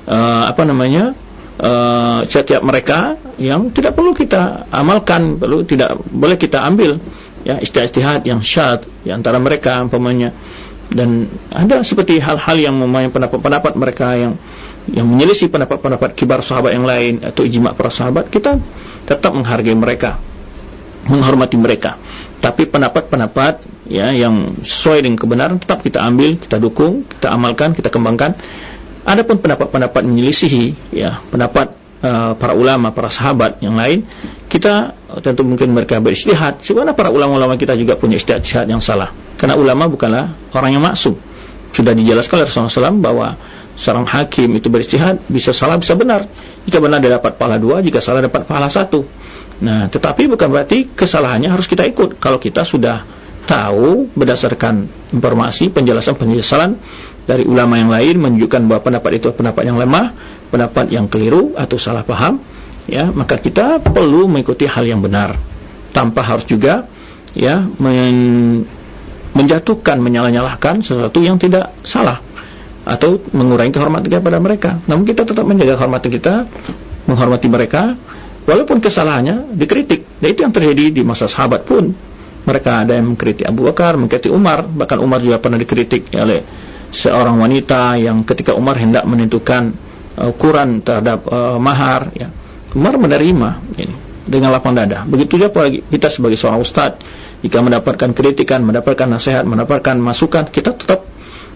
setiap mereka yang tidak perlu kita amalkan, tidak boleh kita ambil, ya, ijtihad yang syadz di antara mereka umpamanya. Dan ada seperti hal-hal yang memang pendapat-pendapat mereka yang menyelisih pendapat-pendapat kibar sahabat yang lain atau ijma' para sahabat, kita tetap menghargai mereka, menghormati mereka. Tapi pendapat-pendapat, ya, yang sesuai dengan kebenaran tetap kita ambil, kita dukung, kita amalkan, kita kembangkan. Adapun pendapat-pendapat menyelisihi, ya, pendapat para ulama, para sahabat yang lain, kita tentu mungkin mereka berijtihad. Sebenarnya para ulama-ulama kita juga punya ijtihad yang salah. Karena ulama bukanlah orang yang maksum. Sudah dijelaskan oleh Rasulullah SAW bahwa seorang hakim itu berijtihad, bisa salah bisa benar. Jika benar dia dapat pahala 2, jika salah dapat pahala 1. Nah, tetapi bukan berarti kesalahannya harus kita ikut. Kalau kita sudah tahu berdasarkan informasi, penjelasan dari ulama yang lain menunjukkan bahwa pendapat itu pendapat yang lemah, pendapat yang keliru atau salah paham, ya, maka kita perlu mengikuti hal yang benar tanpa harus juga, ya, menjatuhkan, menyalah-nyalahkan sesuatu yang tidak salah atau mengurangi kehormatan kita pada mereka. Namun kita tetap menjaga kehormatan kita, menghormati mereka walaupun kesalahannya dikritik. Dan itu yang terjadi di masa sahabat pun. Mereka ada yang mengkritik Abu Bakar, mengkritik Umar, bahkan Umar juga pernah dikritik oleh seorang wanita yang ketika Umar hendak menentukan ukuran terhadap mahar, ya, Umar menerima ini dengan lapang dada. Begitu juga kita sebagai seorang ustadz, jika mendapatkan kritikan, mendapatkan nasihat, mendapatkan masukan, kita tetap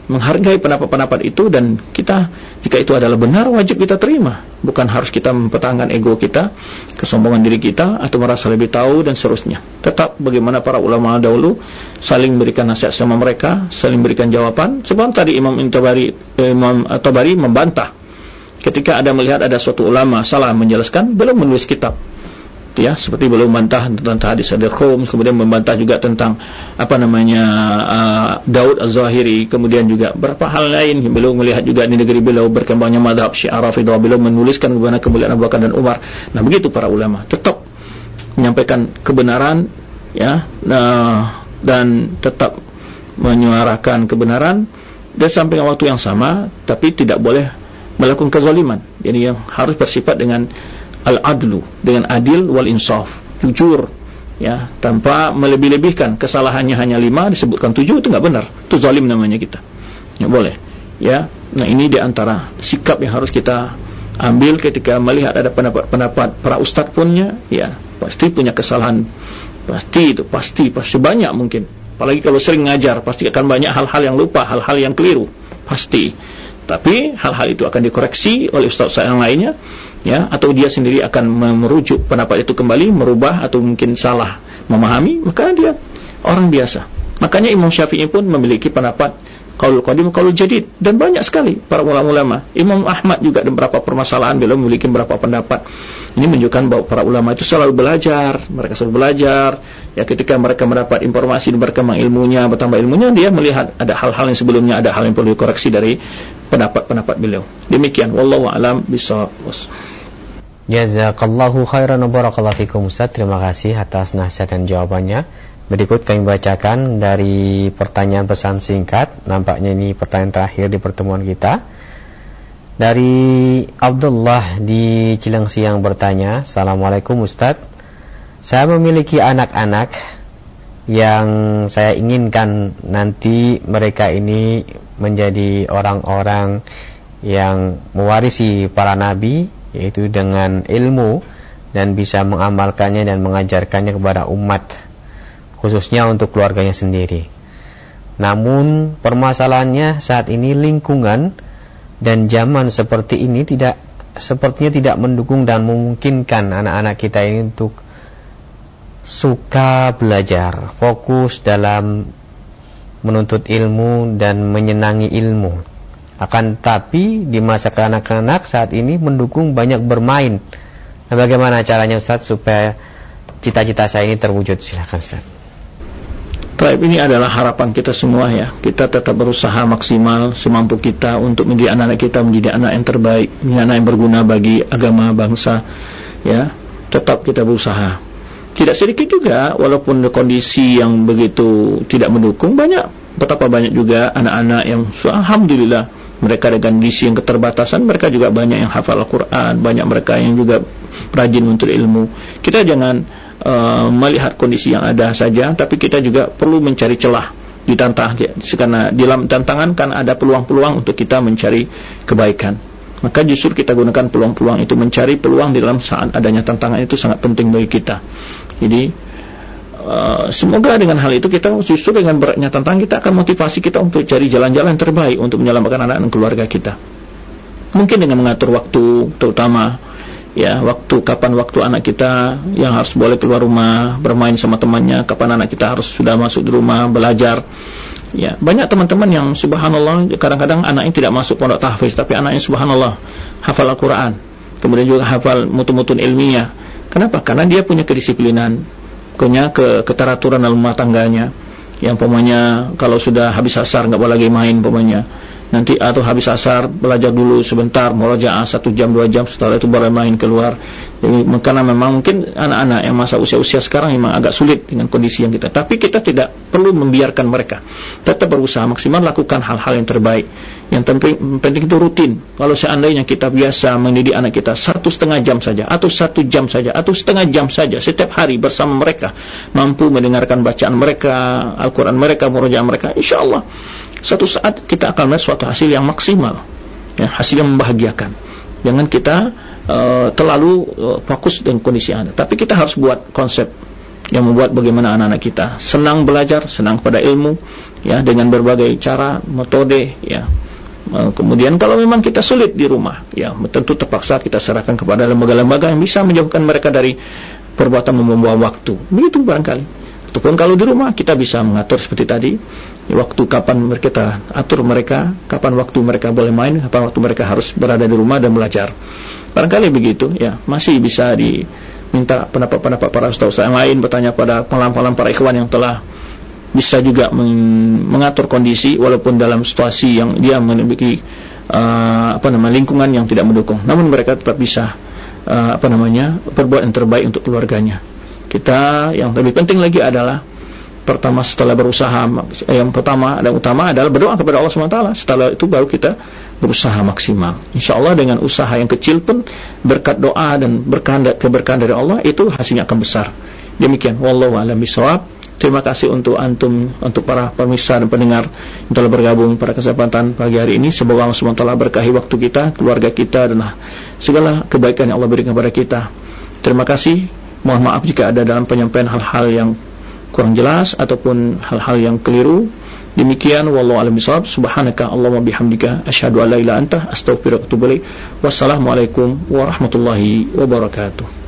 menghargai pendapat-pendapat itu, dan kita jika itu adalah benar wajib kita terima, bukan harus kita mempertahankan ego kita, kesombongan diri kita, atau merasa lebih tahu dan seterusnya. Tetap bagaimana para ulama dahulu saling berikan nasihat sama mereka, saling berikan jawaban. Sebab tadi Imam Tabari membantah ketika ada melihat ada suatu ulama salah menjelaskan, belum menulis kitab, ya, seperti belum membantah tentang hadis Ad-Dirqum, kemudian membantah juga tentang Daud Az-Zahiri, kemudian juga beberapa hal lain. Beliau melihat juga di negeri beliau berkembangnya mazhab Syiah Rafidhah, beliau menuliskan bagaimana kemuliaan Abu Bakar dan Umar. Nah, begitu para ulama tetap menyampaikan kebenaran, ya, dan tetap menyuarakan kebenaran, dan sampai waktu yang sama, tapi tidak boleh melakukan kezaliman. Jadi yang harus bersifat dengan al-adlu, dengan adil wal insaf, jujur, ya, tanpa melebih-lebihkan. Kesalahannya hanya 5 disebutkan 7, itu nggak benar, itu zalim namanya kita, nggak boleh, ya. Nah, ini diantara sikap yang harus kita ambil ketika melihat ada pendapat para ustadz punya, ya, pasti punya kesalahan, pasti banyak mungkin. Apalagi kalau sering ngajar, pasti akan banyak hal-hal yang lupa, hal-hal yang keliru, pasti. Tapi hal-hal itu akan dikoreksi oleh ustaz yang lainnya, ya, atau dia sendiri akan merujuk pendapat itu kembali, merubah atau mungkin salah memahami, maka dia orang biasa. Makanya Imam Syafi'i pun memiliki pendapat qaul qadim, qaul jadid, dan banyak sekali para ulama-ulama. Imam Ahmad juga ada beberapa permasalahan, beliau memiliki beberapa pendapat. Ini menunjukkan bahwa para ulama itu selalu belajar, mereka selalu belajar. Ya, ketika mereka mendapat informasi dan berkembang ilmunya, bertambah ilmunya, dia melihat ada hal-hal yang sebelumnya, ada hal yang perlu dikoreksi dari pendapat-pendapat beliau. Demikian, wallahu a'lam bishawab. Jazakallahu khairan wa barakallahu fikum Ustaz. Terima kasih atas nasihat dan jawabannya. Berikut kami bacakan dari pertanyaan pesan singkat. Nampaknya ini pertanyaan terakhir di pertemuan kita. Dari Abdullah di Cilengsi yang bertanya, Assalamualaikum Ustaz. Saya memiliki anak-anak yang saya inginkan nanti mereka ini menjadi orang-orang yang mewarisi para nabi, yaitu dengan ilmu, dan bisa mengamalkannya dan mengajarkannya kepada umat, khususnya untuk keluarganya sendiri. Namun permasalahannya saat ini lingkungan dan zaman seperti ini sepertinya tidak mendukung dan memungkinkan anak-anak kita ini untuk suka belajar, fokus dalam menuntut ilmu dan menyenangi ilmu. Akan tapi di masa kanak-kanak saat ini mendukung banyak bermain. Nah, bagaimana caranya Ustaz supaya cita-cita saya ini terwujud? Silakan Ustaz. Baik, ini adalah harapan kita semua, ya. Kita tetap berusaha maksimal semampu kita untuk menjadi anak-anak kita menjadi anak yang terbaik, menjadi anak yang berguna bagi agama, bangsa, ya. Tetap kita berusaha. Tidak sedikit juga, walaupun kondisi yang begitu tidak mendukung, betapa banyak juga anak-anak yang alhamdulillah mereka dengan kondisi yang keterbatasan, mereka juga banyak yang hafal Al-Quran, banyak mereka yang juga rajin untuk ilmu. Kita jangan melihat kondisi yang ada saja, tapi kita juga perlu mencari celah di tantangan, karena di dalam tantangan kan ada peluang-peluang untuk kita mencari kebaikan. Maka justru kita gunakan peluang-peluang itu, mencari peluang di dalam saat adanya tantangan itu sangat penting bagi kita. Jadi semoga dengan hal itu kita justru dengan beratnya tantangan kita akan motivasi kita untuk cari jalan-jalan terbaik untuk menyelamatkan anak dan keluarga kita. Mungkin dengan mengatur waktu, terutama ya kapan waktu anak kita yang harus boleh keluar rumah bermain sama temannya, kapan anak kita harus sudah masuk di rumah belajar. Ya, banyak teman-teman yang subhanallah kadang-kadang anaknya tidak masuk pondok tahfiz, tapi anaknya subhanallah hafal Al-Quran, kemudian juga hafal mutun-mutun ilmiah. Kenapa? Karena dia punya kedisiplinan, punya keteraturan dalam rumah tangganya. Yang pokoknya kalau sudah habis asar nggak boleh lagi main pokoknya. Nanti atau habis asar belajar dulu sebentar, murojaah 1 jam 2 jam, setelah itu baru main keluar. Jadi karena memang mungkin anak-anak yang masa usia-usia sekarang memang agak sulit dengan kondisi yang kita. Tapi kita tidak perlu membiarkan mereka. Tetap berusaha maksimal lakukan hal-hal yang terbaik. Yang penting itu rutin. Kalau seandainya kita biasa mendidik anak kita 1,5 jam saja, atau 1 jam saja, atau setengah jam saja setiap hari bersama mereka, mampu mendengarkan bacaan mereka, Al-Quran mereka, murojaah mereka, insyaallah suatu saat kita akan melihat suatu hasil yang maksimal, ya, hasil yang membahagiakan. Jangan kita terlalu fokus dengan kondisi Anda, tapi kita harus buat konsep yang membuat bagaimana anak-anak kita senang belajar, senang pada ilmu, ya, dengan berbagai cara, metode, ya. Kemudian kalau memang kita sulit di rumah, ya, tentu terpaksa kita serahkan kepada lembaga-lembaga yang bisa menjauhkan mereka dari perbuatan membuang waktu. Begitu barangkali. Ataupun kalau di rumah kita bisa mengatur seperti tadi, waktu kapan kita atur mereka, kapan waktu mereka boleh main, kapan waktu mereka harus berada di rumah dan belajar. Barangkali begitu, ya. Masih bisa diminta pendapat-pendapat para ustaz yang lain, bertanya pada pengalaman para ikhwan yang telah bisa juga mengatur kondisi walaupun dalam situasi yang dia memiliki lingkungan yang tidak mendukung, namun mereka tetap bisa berbuat yang terbaik untuk keluarganya. Kita yang lebih penting lagi adalah pertama setelah berusaha, yang pertama dan utama adalah berdoa kepada Allah SWT. Setelah itu baru kita berusaha maksimal. InsyaAllah dengan usaha yang kecil pun berkat doa dan keberkahan dari Allah itu hasilnya akan besar. Demikian, wallahu a'lam bishawab. Terima kasih untuk antum, untuk para pemirsa dan pendengar yang telah bergabung pada kesempatan pagi hari ini. Semoga Allah SWT berkahi waktu kita, keluarga kita, dan segala kebaikan yang Allah berikan kepada kita. Terima kasih. Mohon maaf jika ada dalam penyampaian hal-hal yang kurang jelas ataupun hal-hal yang keliru. Demikian, wallahu a'lam bishawab. Subhanaka Allahumma bihamdika asyhadu an la ilaha illa anta astaghfiruka wa atubu ilaik. Wassalamualaikum warahmatullahi wabarakatuh.